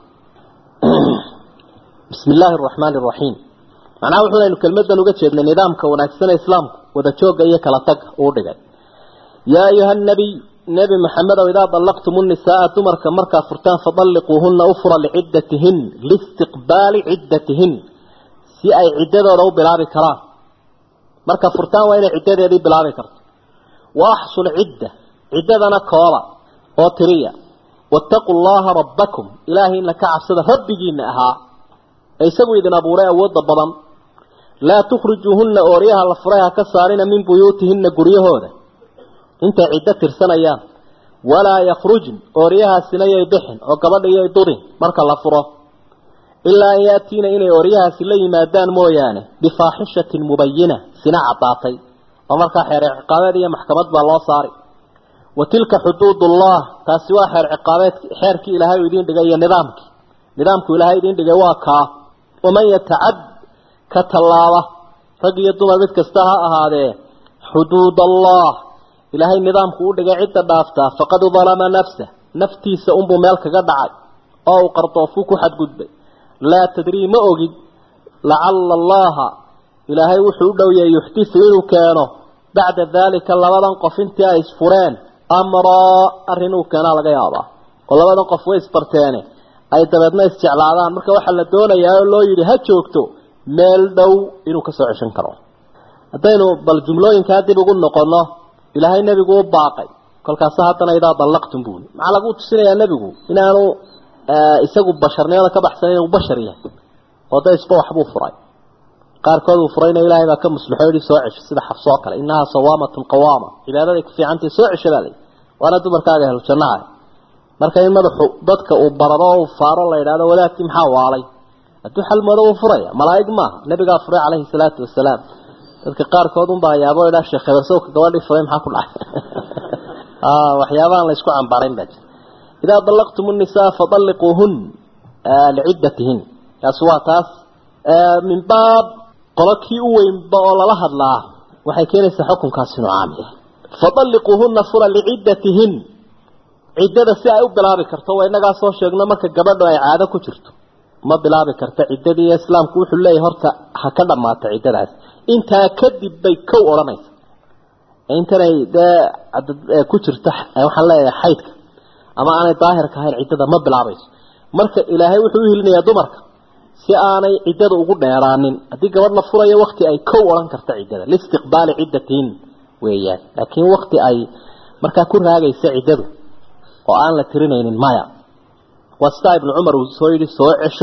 bismillahir rahmanir rahim macnaha wuxuu leeyahay kelmadan uga jeednay nidaamka wanaagsan ee islaamku wada jooga iyo kala tag oo dhigay ya ayuhan nabi nabi maxamed oo idaa dalaqtumun nisaa dumarka marka furtaan fadalliquhunna ufra li'iddatihin liistiqbali iddatihin si ay ciddadooda u bilaabi karaan marka furtaan waa inay ciddadeedii bilaabi karto wa ahsul idda ciddadana kooba oo tiriya wattaqullaha rabbakum ilaahi innaka cabsada rabbigiina ahaa aysagu idin abuuray awoodda badan la tukhrijuhunna ooriyaha la furaha ka saarina min buyutihinna guryahooda inta cidda tirsanayaan wala yakhrujun ooriyaha sinayay bixin oo gabadhiyay durin marka la furo illa yaatina inay ooriyaha sila yimaadaan mooyaane bifaahishatin mubayyina sina cadaatay oo marka xeer ciqaabeed iyo maxkamad baa loo saari وتلك حدود الله تاسوا حر عقابات حرك إلهي ودين دقيا نظامك نظامك إلهي ودين دقيا واكا ومن يتعد كتلاوة رقي الدمى بيتك استهاء هذا حدود الله ilaahay nidaamku u dhigay cidda dhaafta faqad zalama nafsa naftiisa umbu meel kaga dhacay oo qartoofu ku xadgudbay la tadri ma ogid la'alla allah ilaahay wuxuu dhawiyay yuxtisu inuu keeno bacda dhalika labadan qof intii ay isfureen amra arinu kana laga yaabaa oo labadan qof way isbarteene ay dabadna isjeclaadaan marka waxa la doonayaa oo loo yiri ha joogto meel dhow inuu ka soo ceshan karo hadaynu bal jumlooyinka dib ugu noqono ilaahay nabigu u baaqay kolkaas haddana idaa dalaqtum buun maxaa lagu tusinayaa nabigu inaanu isagu basharnimada ka baxsan inuu bashar yahay oo daysba waxbuu furay qaarkood uu furayna ilaahay baa ka maslaxoodi soo ceshay sida xafsoo kale innaha sawamatun qawama cibaadada ku fiicantay soo ceshaday waana dumarkaaga hel jannaa marka in madaxu dadka uu bararo oo faaro la yiraahdo walaakii maxaa waalay haduu xal mado uu furaya malaa'ig ma nabiga furay calayhi salaatu wasalaam dadka qaarkood un baa yaabo ilaa sheekh xabarso ka gabadhii furay maxaa ku dhacay ah waxyaabahan la isku cambaarayn baa ida dalaqtumun nisaa fadalliquhun li'iddatihin aswaataas min baab qolakii u weynba oo lala hadlaa waxay keenaysaa xukunkaas inuu caam yahay fadalliquhun fura li'iddatihin ciddada si ay u bilaabi karto waa inaga soo sheegno marka gabadhu ay caado ku jirto ma bilaabi karta ciddadii islaamku wuxuu leeyahay horta ha ka dhamaato ciddadaas inta kadib bay kow oranaysa intanay ku jirta waxaan leeyahay xaydka ama aanay daahirka ahayn ciddada ma bilaabayso marka ilaahay wuxuu u hilinayaa dumarka si aanay ciddada ugu dheeraanin hadii gabadh la furayo waqti ay kow oran karta ciddada listiqbaal ciddatin weeyaan laakiin waqti ay marka ku raagaysa ciddadu oo aan la tirinaynin maya wasta ibn umar uu soo yiri soo cesho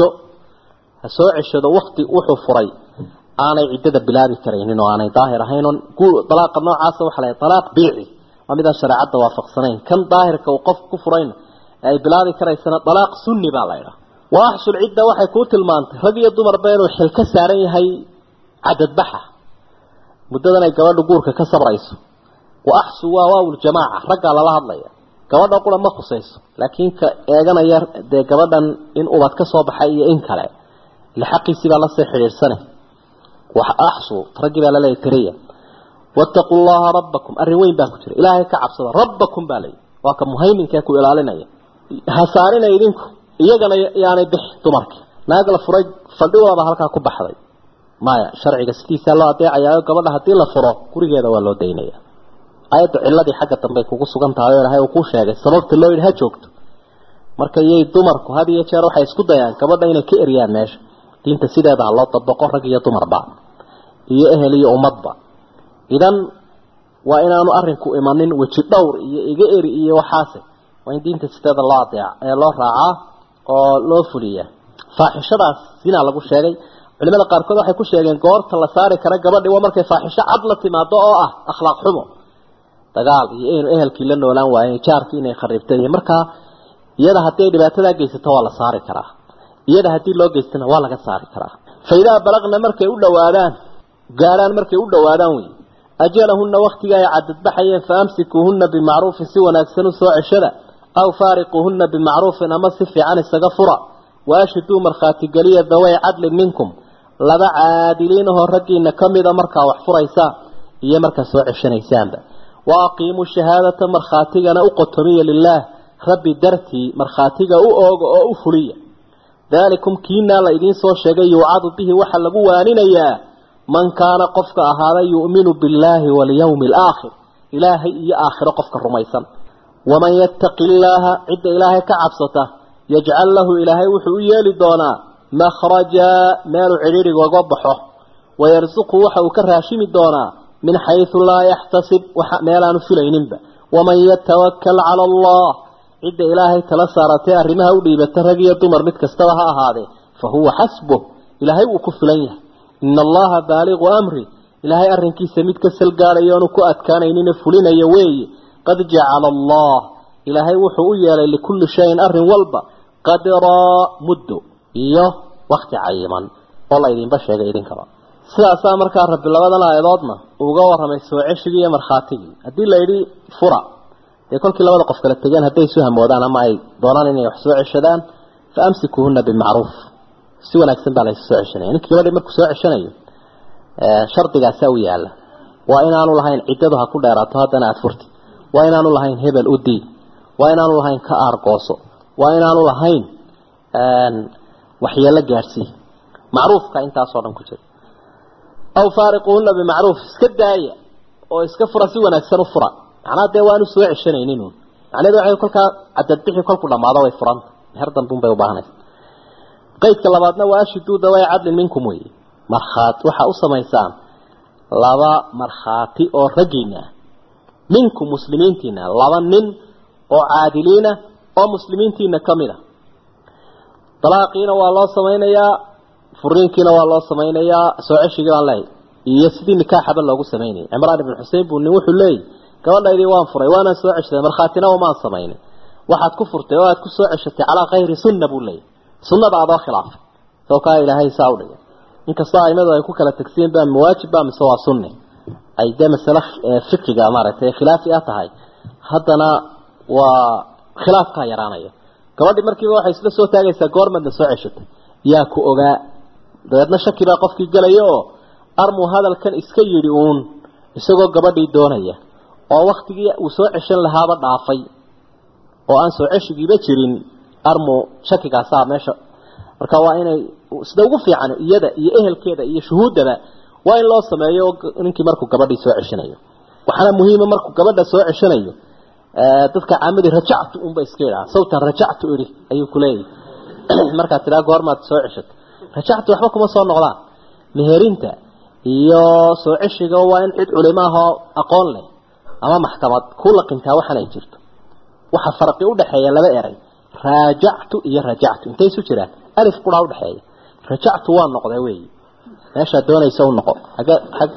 soo ceshado waqti wuxuu furay aanay ciddada bilaabi kareenin oo aanay daahir ahayn ku talaaqa noocaas waxa la talaaq biici amida shariicada waafaqsanayn kan daahirka uu qof ku furayna ay bilaabi kareysana talaaq sunni baa la yiraahdaa واحصل عدة waxay ku tilmaantay rag iyo dumar baa inuu xil ka saaran yahay cadad baxa muddadan ay gabadhu guurka ka sabrayso واحصل waa wal jamaa raga la hadlaya gabadha qura ma khusayso laakiin ka eeganaya de gabadhan in ubad ka soo baxay iyo in kale la xaqiisi baa la soo xiriirsanay واحصل ragila la leeytiriya wattaqullaha rabbakum arweyn baa ku jira ilaahay ka cabsada rabbakum baalay waa ka muhiiminka ku ilaalinaya hasaarina idinku iyagana yaanay bix dumarka naag la furay fadhiwada halka ku baxday maya sharciga sidiisa loo adeecayo gabadha hadii la furo gurigeeda waa loo deynaya ayada cilladii xagga dambe kugu sugan tahay ilaahay uu ku sheegay sababta loo yiraahdo joogto marka yey dumarku had iyo jeer waxay isku dayaan gabadha inay ka eriyaan meesha diinta sideeda loo tabaqo rag iyo dumarba iyo ehel iyo ummadba idan waa inaanu arinku imanin waji dhowr iyo iga eri iyo waxaase waa in diinta sideeda loo adeeca ee loo raacaa oo loo fuliya faaxishadaas sina lagu sheegay culimada qaarkood waxay ku sheegeen goorta la saari kara gabadhi waa markay faaxisho cad la timaado oo ah akhlaaq xumo dagaal iyo in ehelkii la noolaan waayay jaarkii inay kharibtay marka iyada hadii dhibaatada geysato waa la saari karaa iyada hadii loo geystana waa laga saari karaa fayda balaqna markay u dhawaadaan gaaraan markay u dhawaadaan way ajalahunna waqtiga ay cadad baxayeen faamsikuhunna bima'ruf si wanaagsan soo ceshada aw faariquhunna bima'ruf ama si fiican isaga fura waashidu markhaati galiya daway cadl minkum laba caadiliin oo ragiina kamida marka wax furaysa iyo marka soo ceshanaysaanba waaqimu shahadata markhaatigana u qotomiya lillaah rabbi darti markhaatiga u oogo oo u fuliya dalikum kiina la idin soo sheegay yu'adu bihi waxa lagu waaninaya man kaana qofka ahaada yu'minu billahi wal yawmil aakhir ilaahi iyo aakhiro qofka rumaysan waman yattaqillaha idda ilaahi ka cabsata yaj'al lahu ilaahi wuxuu yeeli doonaa makhraja meel ciriiriga uga baxo wayarzuqu waxa uu ka raashimi doonaa min haythu la yahtasib waxa meel aanu filayninba waman yatawakkal ala allah idda ilaahi tala saaratay arrimaha u dhiibata rag iyo dumar mid kastaba ha ahaade fa huwa hasbuh ilaahi uu ku filan yahay inna allaha balighu amri ilaahi arrinkiisa mid ka sal gaarayo oo ku adkaanaynin fulinayo weey qad ja'ala allah ilaahi wuxuu u yeelay likulli shay'in arrin walba qadara muddo iyo waqti cayiman oo la idin ba sheegay idin kaba sidaas markaa rabbi labadan aayadoodna uga waramay soo ceshiga iyo markhaatiga hadii la yiri fura ee kolkii labada qof kala tagaan haday soo hamoodaan ama ay doonaan inay wax soo ceshadaan faamsikuhunna bima'ruf si wanaagsan baa la soo ceshanay in gabadha markuu soo ceshanayo ee shardigaas uu yaala waa inaanu lahayn ciidadu ha ku dheeraato hadana aad furti وإن أنا لهين هبل أدي وإن أنا لهين كأرقص وإن أنا لهين وحيلا جارسي معروف كأنت أصلا كتير أو فارقهن بمعروف اسكداية أو اسكفر سوى نكسر فرا أنا دوان سوى عشرينينون يعني ده كل كا عدد بيحي كل كل ما ضوي فران هردن بوم بيوبانه قيد كلاماتنا واشدوا دواء عدل منكم وي مرخات وحا أصميسان لابا مرخاتي أو رجينا منكم مسلمين تينا لابا من أو عادلين أو مسلمين تينا كاملة طلاقين والله سمينا يا فرينكين والله سمينا يا سوعشي قال الله يسدي نكاح بالله قو سميني عمران بن حسين بن نوح اللي قال الله يدي وان فري وانا سوعشي مرخاتنا وما سمينا واحد كفرت واحد كسوعشتي على غير سنة بولي سنة بعض خلاف سو كان إلهي ساولي إنك صائمة ويكون كلا تكسين بأم مواجب بأم سوا سنة أي ده مسألة فكرة أمارة خلافي أتهاي هدنا وخلاف كايرانية كمان دي مركبة واحد يسلا سوى تاقي ساقور من دسوع عشت ياكو أغاء دايتنا شكي بقى قفكي قليو أرمو هذا الكن إسكيريون إساقو قبضي دونية ووقتي وسوع عشان لهذا ضعفي وأن سوع عشي بجرين أرمو شكي قاسا ماشا marka waa inay sida ugu fiican iyada iyo ehelkeeda iyo shuhuudada waa in loo sameeyo ninkii markuu gabadhii soo ceshanayo waxana muhiim ah markuu gabadha soo ceshanayo ee dadka caamadi rajactu un ba iska ilaa sawtan rajactu iri ayuu kuleeyay marka tira goormaad soo ceshat rajactu waxba kuma soo noqdaan meherинta iyo soo ceshiga waa in cid culimada aqoon leh ama maxkamad ku laqintaa waxana ay jirto waxa farqi u dhaxeeya laba eray راجعت يا رجعت انت ايش جرا الف قرا ودخايه رجعت وان نقده وي ماشي دونيسو نقو حاجه حق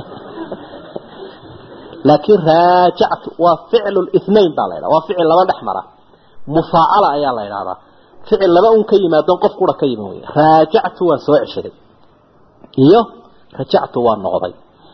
لكن راجعت وفعل الاثنين بالله وفعل لبا دحمره مفاعله ايا لا يرادا فعل لبا ان كيمادن قف قرا كيمو راجعت وسو عشري iyo rajactu waan noqday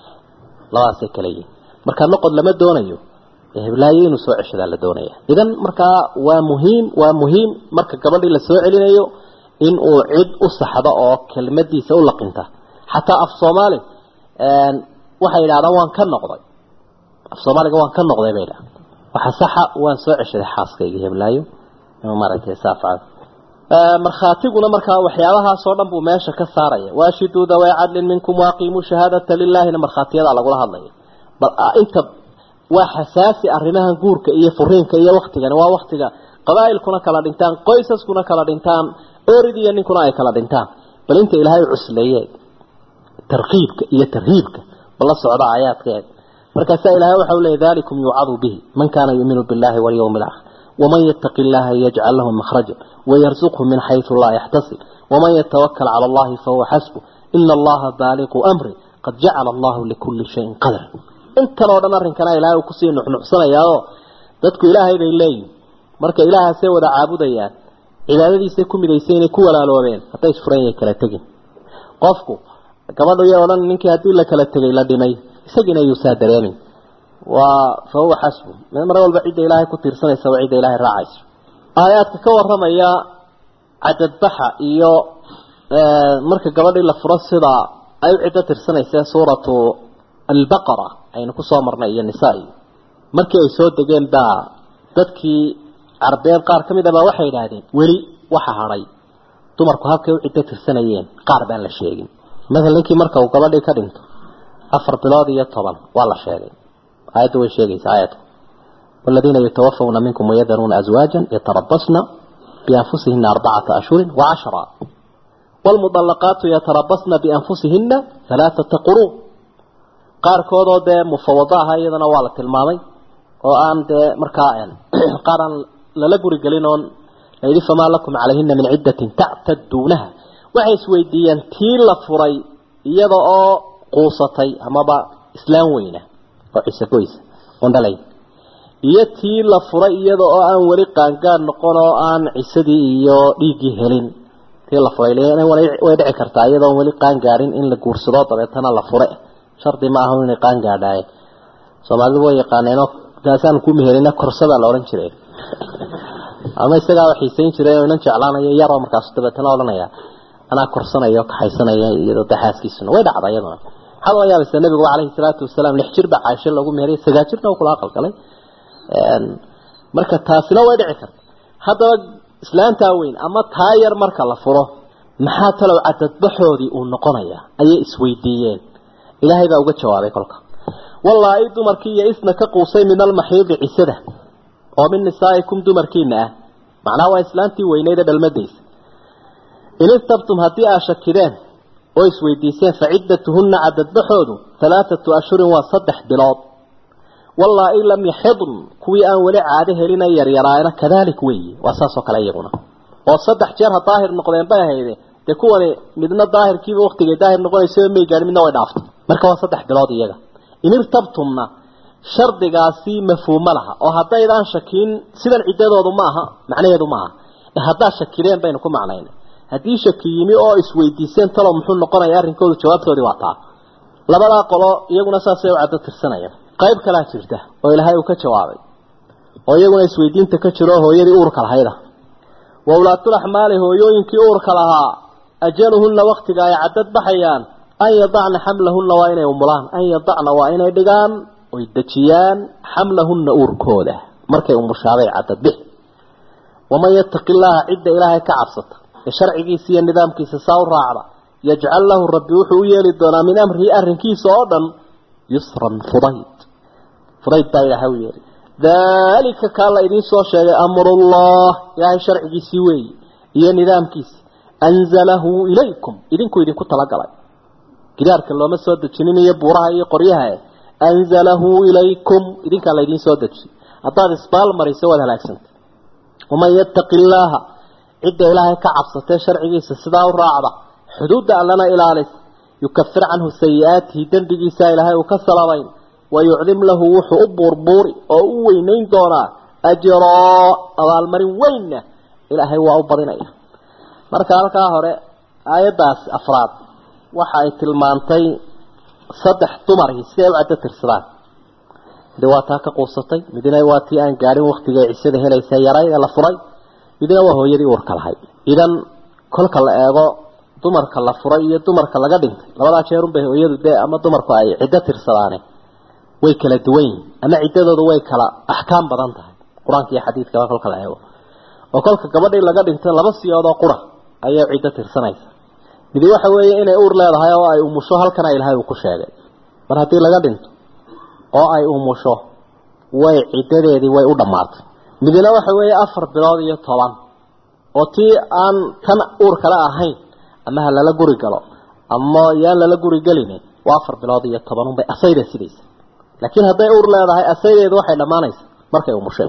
labaas kaliye marka noqod lama doonayo heblaayeen soo ceshada la doonaya idan marka waa muhiim waa muhiim marka gabadhii la soo celinayo in uu cid u saxdo oo kelmadiisa u laqinta hatta af Soomaali een waxa yiraahdaa waan ka noqday af Soomaaliga waan ka noqday beela waxa saxa waan soo ceshaday xaaskayga heblaayo ama maaragtay saafad ee marxaatiguna marka waxyaabaha soo dhan buu meesha ka saaraya waashiduuda way cadlin minkum waqiimu shahadata lillahi marxaatiyada lagu hadlayo bal inta وحساسي arrimahan guurka iyo furiinka iyo waqtigan waa waqtiga qabaa'ilkuna kala dhintaan qoysaskuna kala dhintaan ooridiya ninkuna ay kala dhintaan bal inta ilaahay cusleeyay tarqiibka iyo tarhiibka wala socda aayaadkeed marka saa ilaahay waxa uu leeyahay dalikum yu'adu bihi man kana yu'minu billahi wal yawmil akhir ومن يتق الله يجعل له مخرجا ويرزقه من حيث لا يحتسب ومن يتوكل على الله فهو حسبه إن الله بالغ أمره قد جعل الله لكل شيء قدرا inta loo dhan arinkana ilaahay ku sii nuxnuxsanayaa dadku ilaahay bay leeyeen marka ilaahay see wada caabudayaan cibaadadiisa ku midaysay ku walaaloobeen haday isfurayay kala tagin qofku gabadhu iyo oran ninkii hadii la kala tagay la dhimay isagina uu saadareemin waa faw hasbu mar walba cid ilaahay ku tiirsanaysa waa cid ilaahay raacayso aayaadka ka waramaya cadad baxa iyo marka gabadhii la furo sida ay cid tiirsanaysa suuratu البقرة أي نكسو مرنا إيا النساء مركي أي سود دقين با دادكي عربيان قار كميدا با وحي لادين ولي وحا هاري تمركو هاكي وعدة السنيين قار بان لشيغين مثلا لكي مركو قبل كدنتو أفر بلادي يطبان والله شيغين آيات ويشيغيس آيات والذين يتوفون منكم ويذرون أزواجا يتربصن بأنفسهن أربعة أشهر وعشرة والمطلقات يتربصن بأنفسهن ثلاثة قروء qaarkoodoo de mufawadaha iyadana waa la tilmaamay oo aan de markaa aan qaran lala guri galinoon leeyahay fama lakum alayhinna min iddatin ta'tadunaha waxay isweydiiyeen tii la furay iyada oo qoosatay amaba islaam weyna oo isagoys ondalay iyo tii la furay iyada oo aan wali qaangaan noqon oo aan cisadii iyo dhiigi helin tii la furay leeyahay way dhici kartaa iyada oo wali qaangaarin in la guursado dabeetana la furay shardi ma aha in qaan gaadhay Soomaalidu way yaqaaneen daasaan ku meherina korsada la oran jiray ama isaga wax xiisayn jiray oo inaan jeclaanayo yar oo markaas dabeetana oranaya ana korsanayo ka haysanaya iyadoo taxaaskiisuna way dhacdayadana hada ayaa nabiga kaleey salaatu wasalaam lix jir ba Aisha lagu meheray sagaal jirna uu kula qalqalay marka taasina way dhici kartaa haddaba islaanta weyn ama taayar marka la furo maxaa talow cadad baxoodii uu noqonaya ayay isweydiiyeen ilaahay baa uga jawaabay kolka wallahi dumarkii iyo isna ka quusay min al-mahiid isada oo min nisaa'ikum dumarkiina ah macnaa waa islaantii weyneeda dhalmadeys in istabtum hadii aa shakideen oo isweydiiseen fa'iddatuhunna cadad baxoodu thalathatu ashhurin wa saddex bilood wallahi lam yahidn kuwi aan wali caade helina yar yaraayna kadalik weey wasaasoo kale iyaguna oo saddex jeer ha daahir noqdeen bay hayde de kuwani midna daahirkiiba waqtiga daahir noqonayso ma gaar midna way dhaaftay marka waa saddex bilood iyaga in irtabtumna shardigaasi mafhuuma laha oo haddaydan shakiin sidan ciidadoodu ma aha macnaheedu ma aha ee hadda shakireen baynu ku macnaynay hadii shakiyimi oo isweydiiseen talo muxuu noqonayaa arrinkoodu jawaabtoodii waa taa labada qolo iyaguna saasay u cad tirsanayaan qayb kala jirta oo ilaahay uu ka jawaabay oo iyaguna isweydiinta ka jiro hooyadii uurka lahayda wawlaatul ahmaali hooyooyinkii uurka lahaa ajaluhunna waqtiga ay cadad baxayaan ay yadacna hamlahunna waa inay umulaan ay yadacna waa inay dhigaan oo dajiyaan hamlahunna uurkooda markay umushaaday cadad bix waman yattaqillaha idda ilaahay ka cabsata sharcigiisa iyo nidaamkiisa saaw raacda yaj'al lahu rabbi wuxuu yeeli doonaa min amri arrinkiisa oo dhan yusran fudayd fudayd baa ilaahay yeeli dalika kala idin soo sheegay amrullah ilaahay sharcigiisa weey iyo nidaamkiisa anzalahu ilaykum idinku idinku talagalay gidaarka looma soo dajinin iyo buuraha iyo qoryaha anzalahu ilaykum idinka la idin soo daji hadaad isbaal mariso wada halaagsanta waman yattaqillaha idda ilaahay ka cabsatay sharcigiisa sidaa u raacda xuduudda allana ilaalis yukaffir anhu sayi'aatihi dambigiisa ilaahay uu ka salabayn wa yu'dim lahu wuxuu burbuuri oo u weynayn doona ajra abaalmarin weyna ilaahay waa u badinaya marka halka hore aayadaas afraad waxa ay tilmaantay saddex dumar si ay u cad tirsadaan dawaata ka qoosatay midna waa tii aan gaarin waqtiga ciisada helaysa yaray la furay midna waa hooyadii uurka lahayd idan kolka la eego dumarka la furay iyo dumarka laga dhintay labada jeer un bay hooyadu de ama dumarku ay cidda tirsadaan way kala duwan ama ciddadoodu way kala ahkaam badan tahay quraanka iyo xadiiska kolka la eego oo kolka gabadhii laga dhintay laba siyoodoo qura ayay cidda tirsanaysa mid waxa weeye inay uur leedahay oo ay umusho halkan ay ilaahay ku sheegay mar hadii laga dhinto oo ay umusho way ciddadeedii way u dhamaatay midna waxa weeye afar bilood iyo toban oo tii aan tan uur kala ahayn ama hala la guri galo ama yaa la guri galin waa afar bilood iyo toban bay asayda sidaysa laakiin haday uur leedahay asaydeedu waxay dhamaanaysaa markay umusho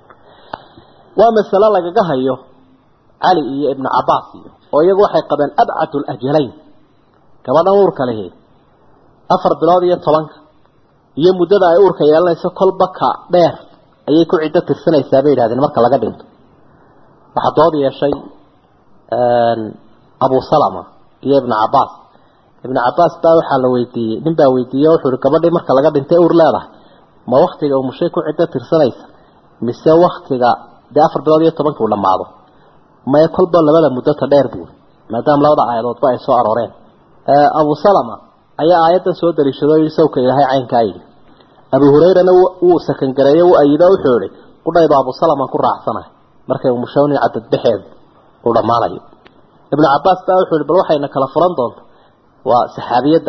waa mas'ala laga hayo Ali iyo Ibn Abbas oo iyagu waxay qabeen ab'atul ajalayn gabadha uurka leh afar bilood iyo toban iyo muddada ay uurka yeelanayso kolba ka dheer ayay ku cidda tirsanaysaa bay yiraahdeen marka laga dhinto waxa dood yeeshay een Abu Salama iyo Ibn Abbas Ibn Abbas baa waxa la weydiiyay nin baa weydiiyay wuxuu gabadhay marka laga dhintay uur leedahay ma waqtiga uu mushay ku cidda tirsanaysa mise waqtiga afar bilood iyo toban ku dhamaado ma kolba labada muddo ta dheer buu maadaama labada aayadood ba ay soo arooreen ee Abu Salama ayaa aayadan soo dariishaday isagoo ilaahay caynka ay Abu Hurayrana uu sakan gareeyay uu ayida u xooray qudayda Abu Salama ku raacsanahay markay uu mushawni cadad bixeen u dhamaanayo Ibn Abbas baa wuxuu bal waxayna kala furan doonto waa saxaabiyada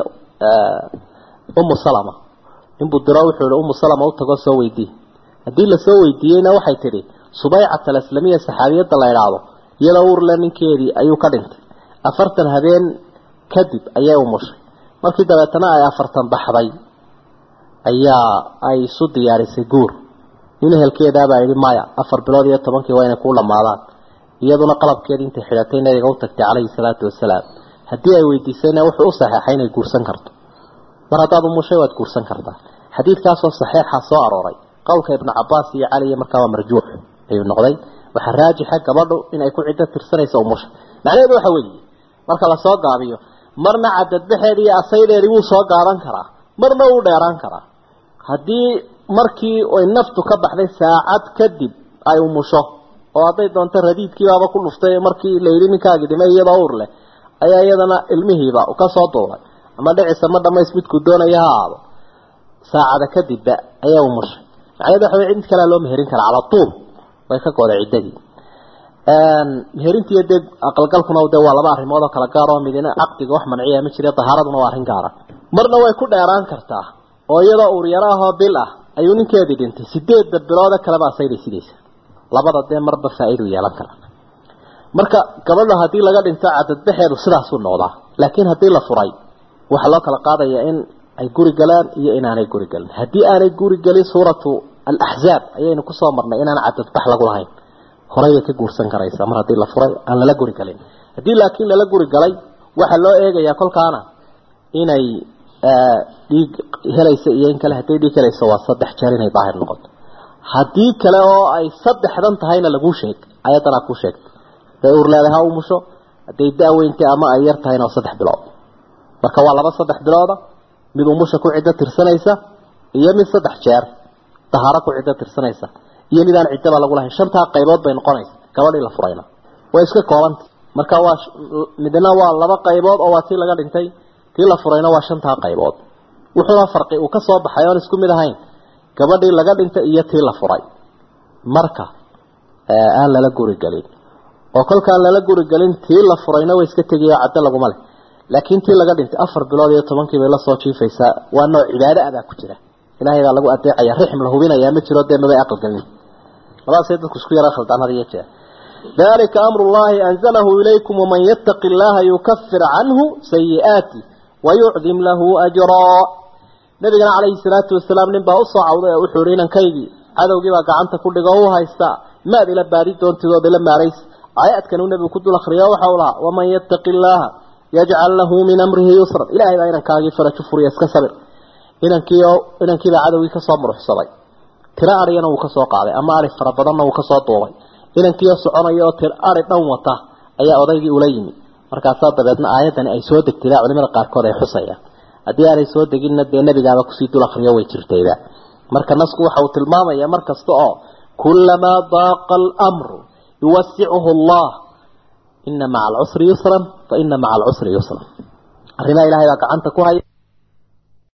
Ummu Salama in budura wuxuu Ummu Salama u tago soo weydii hadii la soo weydiiyayna waxay tiri Subay'at al-Islamiyya saxaabiyada la yiraahdo iyada uur la ninkeedii ayuu ka dhintay afartan habeen kadib ayay umushay markii dabeetana ay afartan baxday ayaa ay soo diyaarisay guur in helkeeda baa yiri maya afar bilood iyo toban kii wayna ku lamaadaan iyaduna qalabkeedii inta xiratay nabiga u tagtay calayhi salaatu wasalaam hadii ay weydiisayna wuxuu u saxeexay inay guursan karto mar hadaad umushay waad guursan kartaa xadiidkaas oo saxiixa soo arooray qowlka Ibn Abbas iyo Ali markaa marjuux ayuu noqday waxa raajixa gabadhu in ay ku cidda tirsanayso umusha macnaheedu waxa weeye marka la soo gaabiyo marna cadad baxeedii asaydeedii uu soo gaaban karaa marna uu dheeraan karaa hadii markii ay naftu ka baxday saacad kadib ay umusho oo haday doonto radiidkii baaba ku dhuftay markii la yiri ninkaagi dhimay iyada uur leh ayaa iyadana ilmihiiba u ka soo duulay ama dhicisa ma dhamays midku doonaya haado saacada kadib ayaa umushay ayada waxa cid kale loo meherin kara ala tuul way ka gooday ciidadii een meerintii dad aqalgalkuna wada waa laba arimood oo kala gaar oo midina aqtiga wax manciya ma jira tahaaraduna waa arrin gaar ah marna way ku dheeraan kartaa oo iyada uur yaraha bil ah ayuu ninkeedii dhintay sideed bilood kala ba sayday sidaysa labada dee marba faa'iido yeelan kara marka gabadha hadii laga dhinto cadad baxeedu sidaas u noqdaa laakiin hadii la furay waxa loo kala qaadaya in ay guri galaan iyo inaanay guri galin hadii aanay guri galin suuratu al-ahzab ayaynu ku soo marnay inaan cadad bax lagu lahayn horey ka guursan karaysa mar hadii la furay aan la guri galin hadii laakiin la guri galay waxa loo eegayaa kolkaana inay dhiig helaysa iyo in kale hadii dhiig helaysa waa saddex jeer inay daahir noqoto hadii kale oo ay saddexdan tahayna lagu sheeg ayadana ku sheeg ay uur leedahay u musho hadii daaweynta ama ay yar tahayna saddex bilood marka waa laba saddex bilood mid uu musho ku ciido tirsanaysa iyo mid saddex jeer tahaara ku ciido tirsanaysa iyo midaan ciidaba lagu lahayn shanta qaybood bay noqonaysaa gabadhii la furayna way iska koobanta marka waa midna waa laba qaybood oo waati laga dhintay tii la furayna waa shanta qaybood wuxuu farqi uu ka soo baxay oo isku mid ahayn gabadhii laga dhintay iyo tii la furay marka aan la guri galin oo kolkaan la guri galin tii la furayna way iska tagiyo cadda lagu malay laakiin tii laga dhintay afar bilood iyo tobankii bay la soo jiifaysaa waa nooc cibaado ah ku jira ilaahay baa lagu adeecaya rixm la hubinaya ma jiro deemada aqal galin labada sayid ku isku yara khaldan hadiye jeer dalika amru allahi anzalahu ilaykum wa man yattaqillaha yukaffir anhu sayi'ati wa yu'dhim lahu ajra nabiga alayhi salatu wasalaam nin baa u soo cawday wuxuu riinan kaydi cadawgii baa gacanta ku dhigo oo haysta maad ila baadi doontidooda la maareys ayadkan uu nabigu ku dul akhriyo waxa uu lahaa wa man yattaqillaha yaj'al lahu min amrihi yusra ilaahay baa inaan kaagi faraj furiya iska sabir inankiyo inankiiba cadawgii ka soo muruxsaday tira ariyana uu ka soo qaaday ama ari fara badanna uu ka soo duubay inankiyo soconayo tir ari dhan wata ayaa odaygii ula yimi markaas dabeedna aayadani ay soo degtay culimada qaar kood ay xusayaan hadii ay soo deginna de nabigaaba ku sii dul akhriyo way jirtayda marka nasku waxa uu tilmaamayaa markasta oo kullama daqa al-amru yuwasi'uhu Allah inna ma'a al-usri yusran fa inna ma'a al-usri yusran arrimaha ilaahay baa gacanta ku haya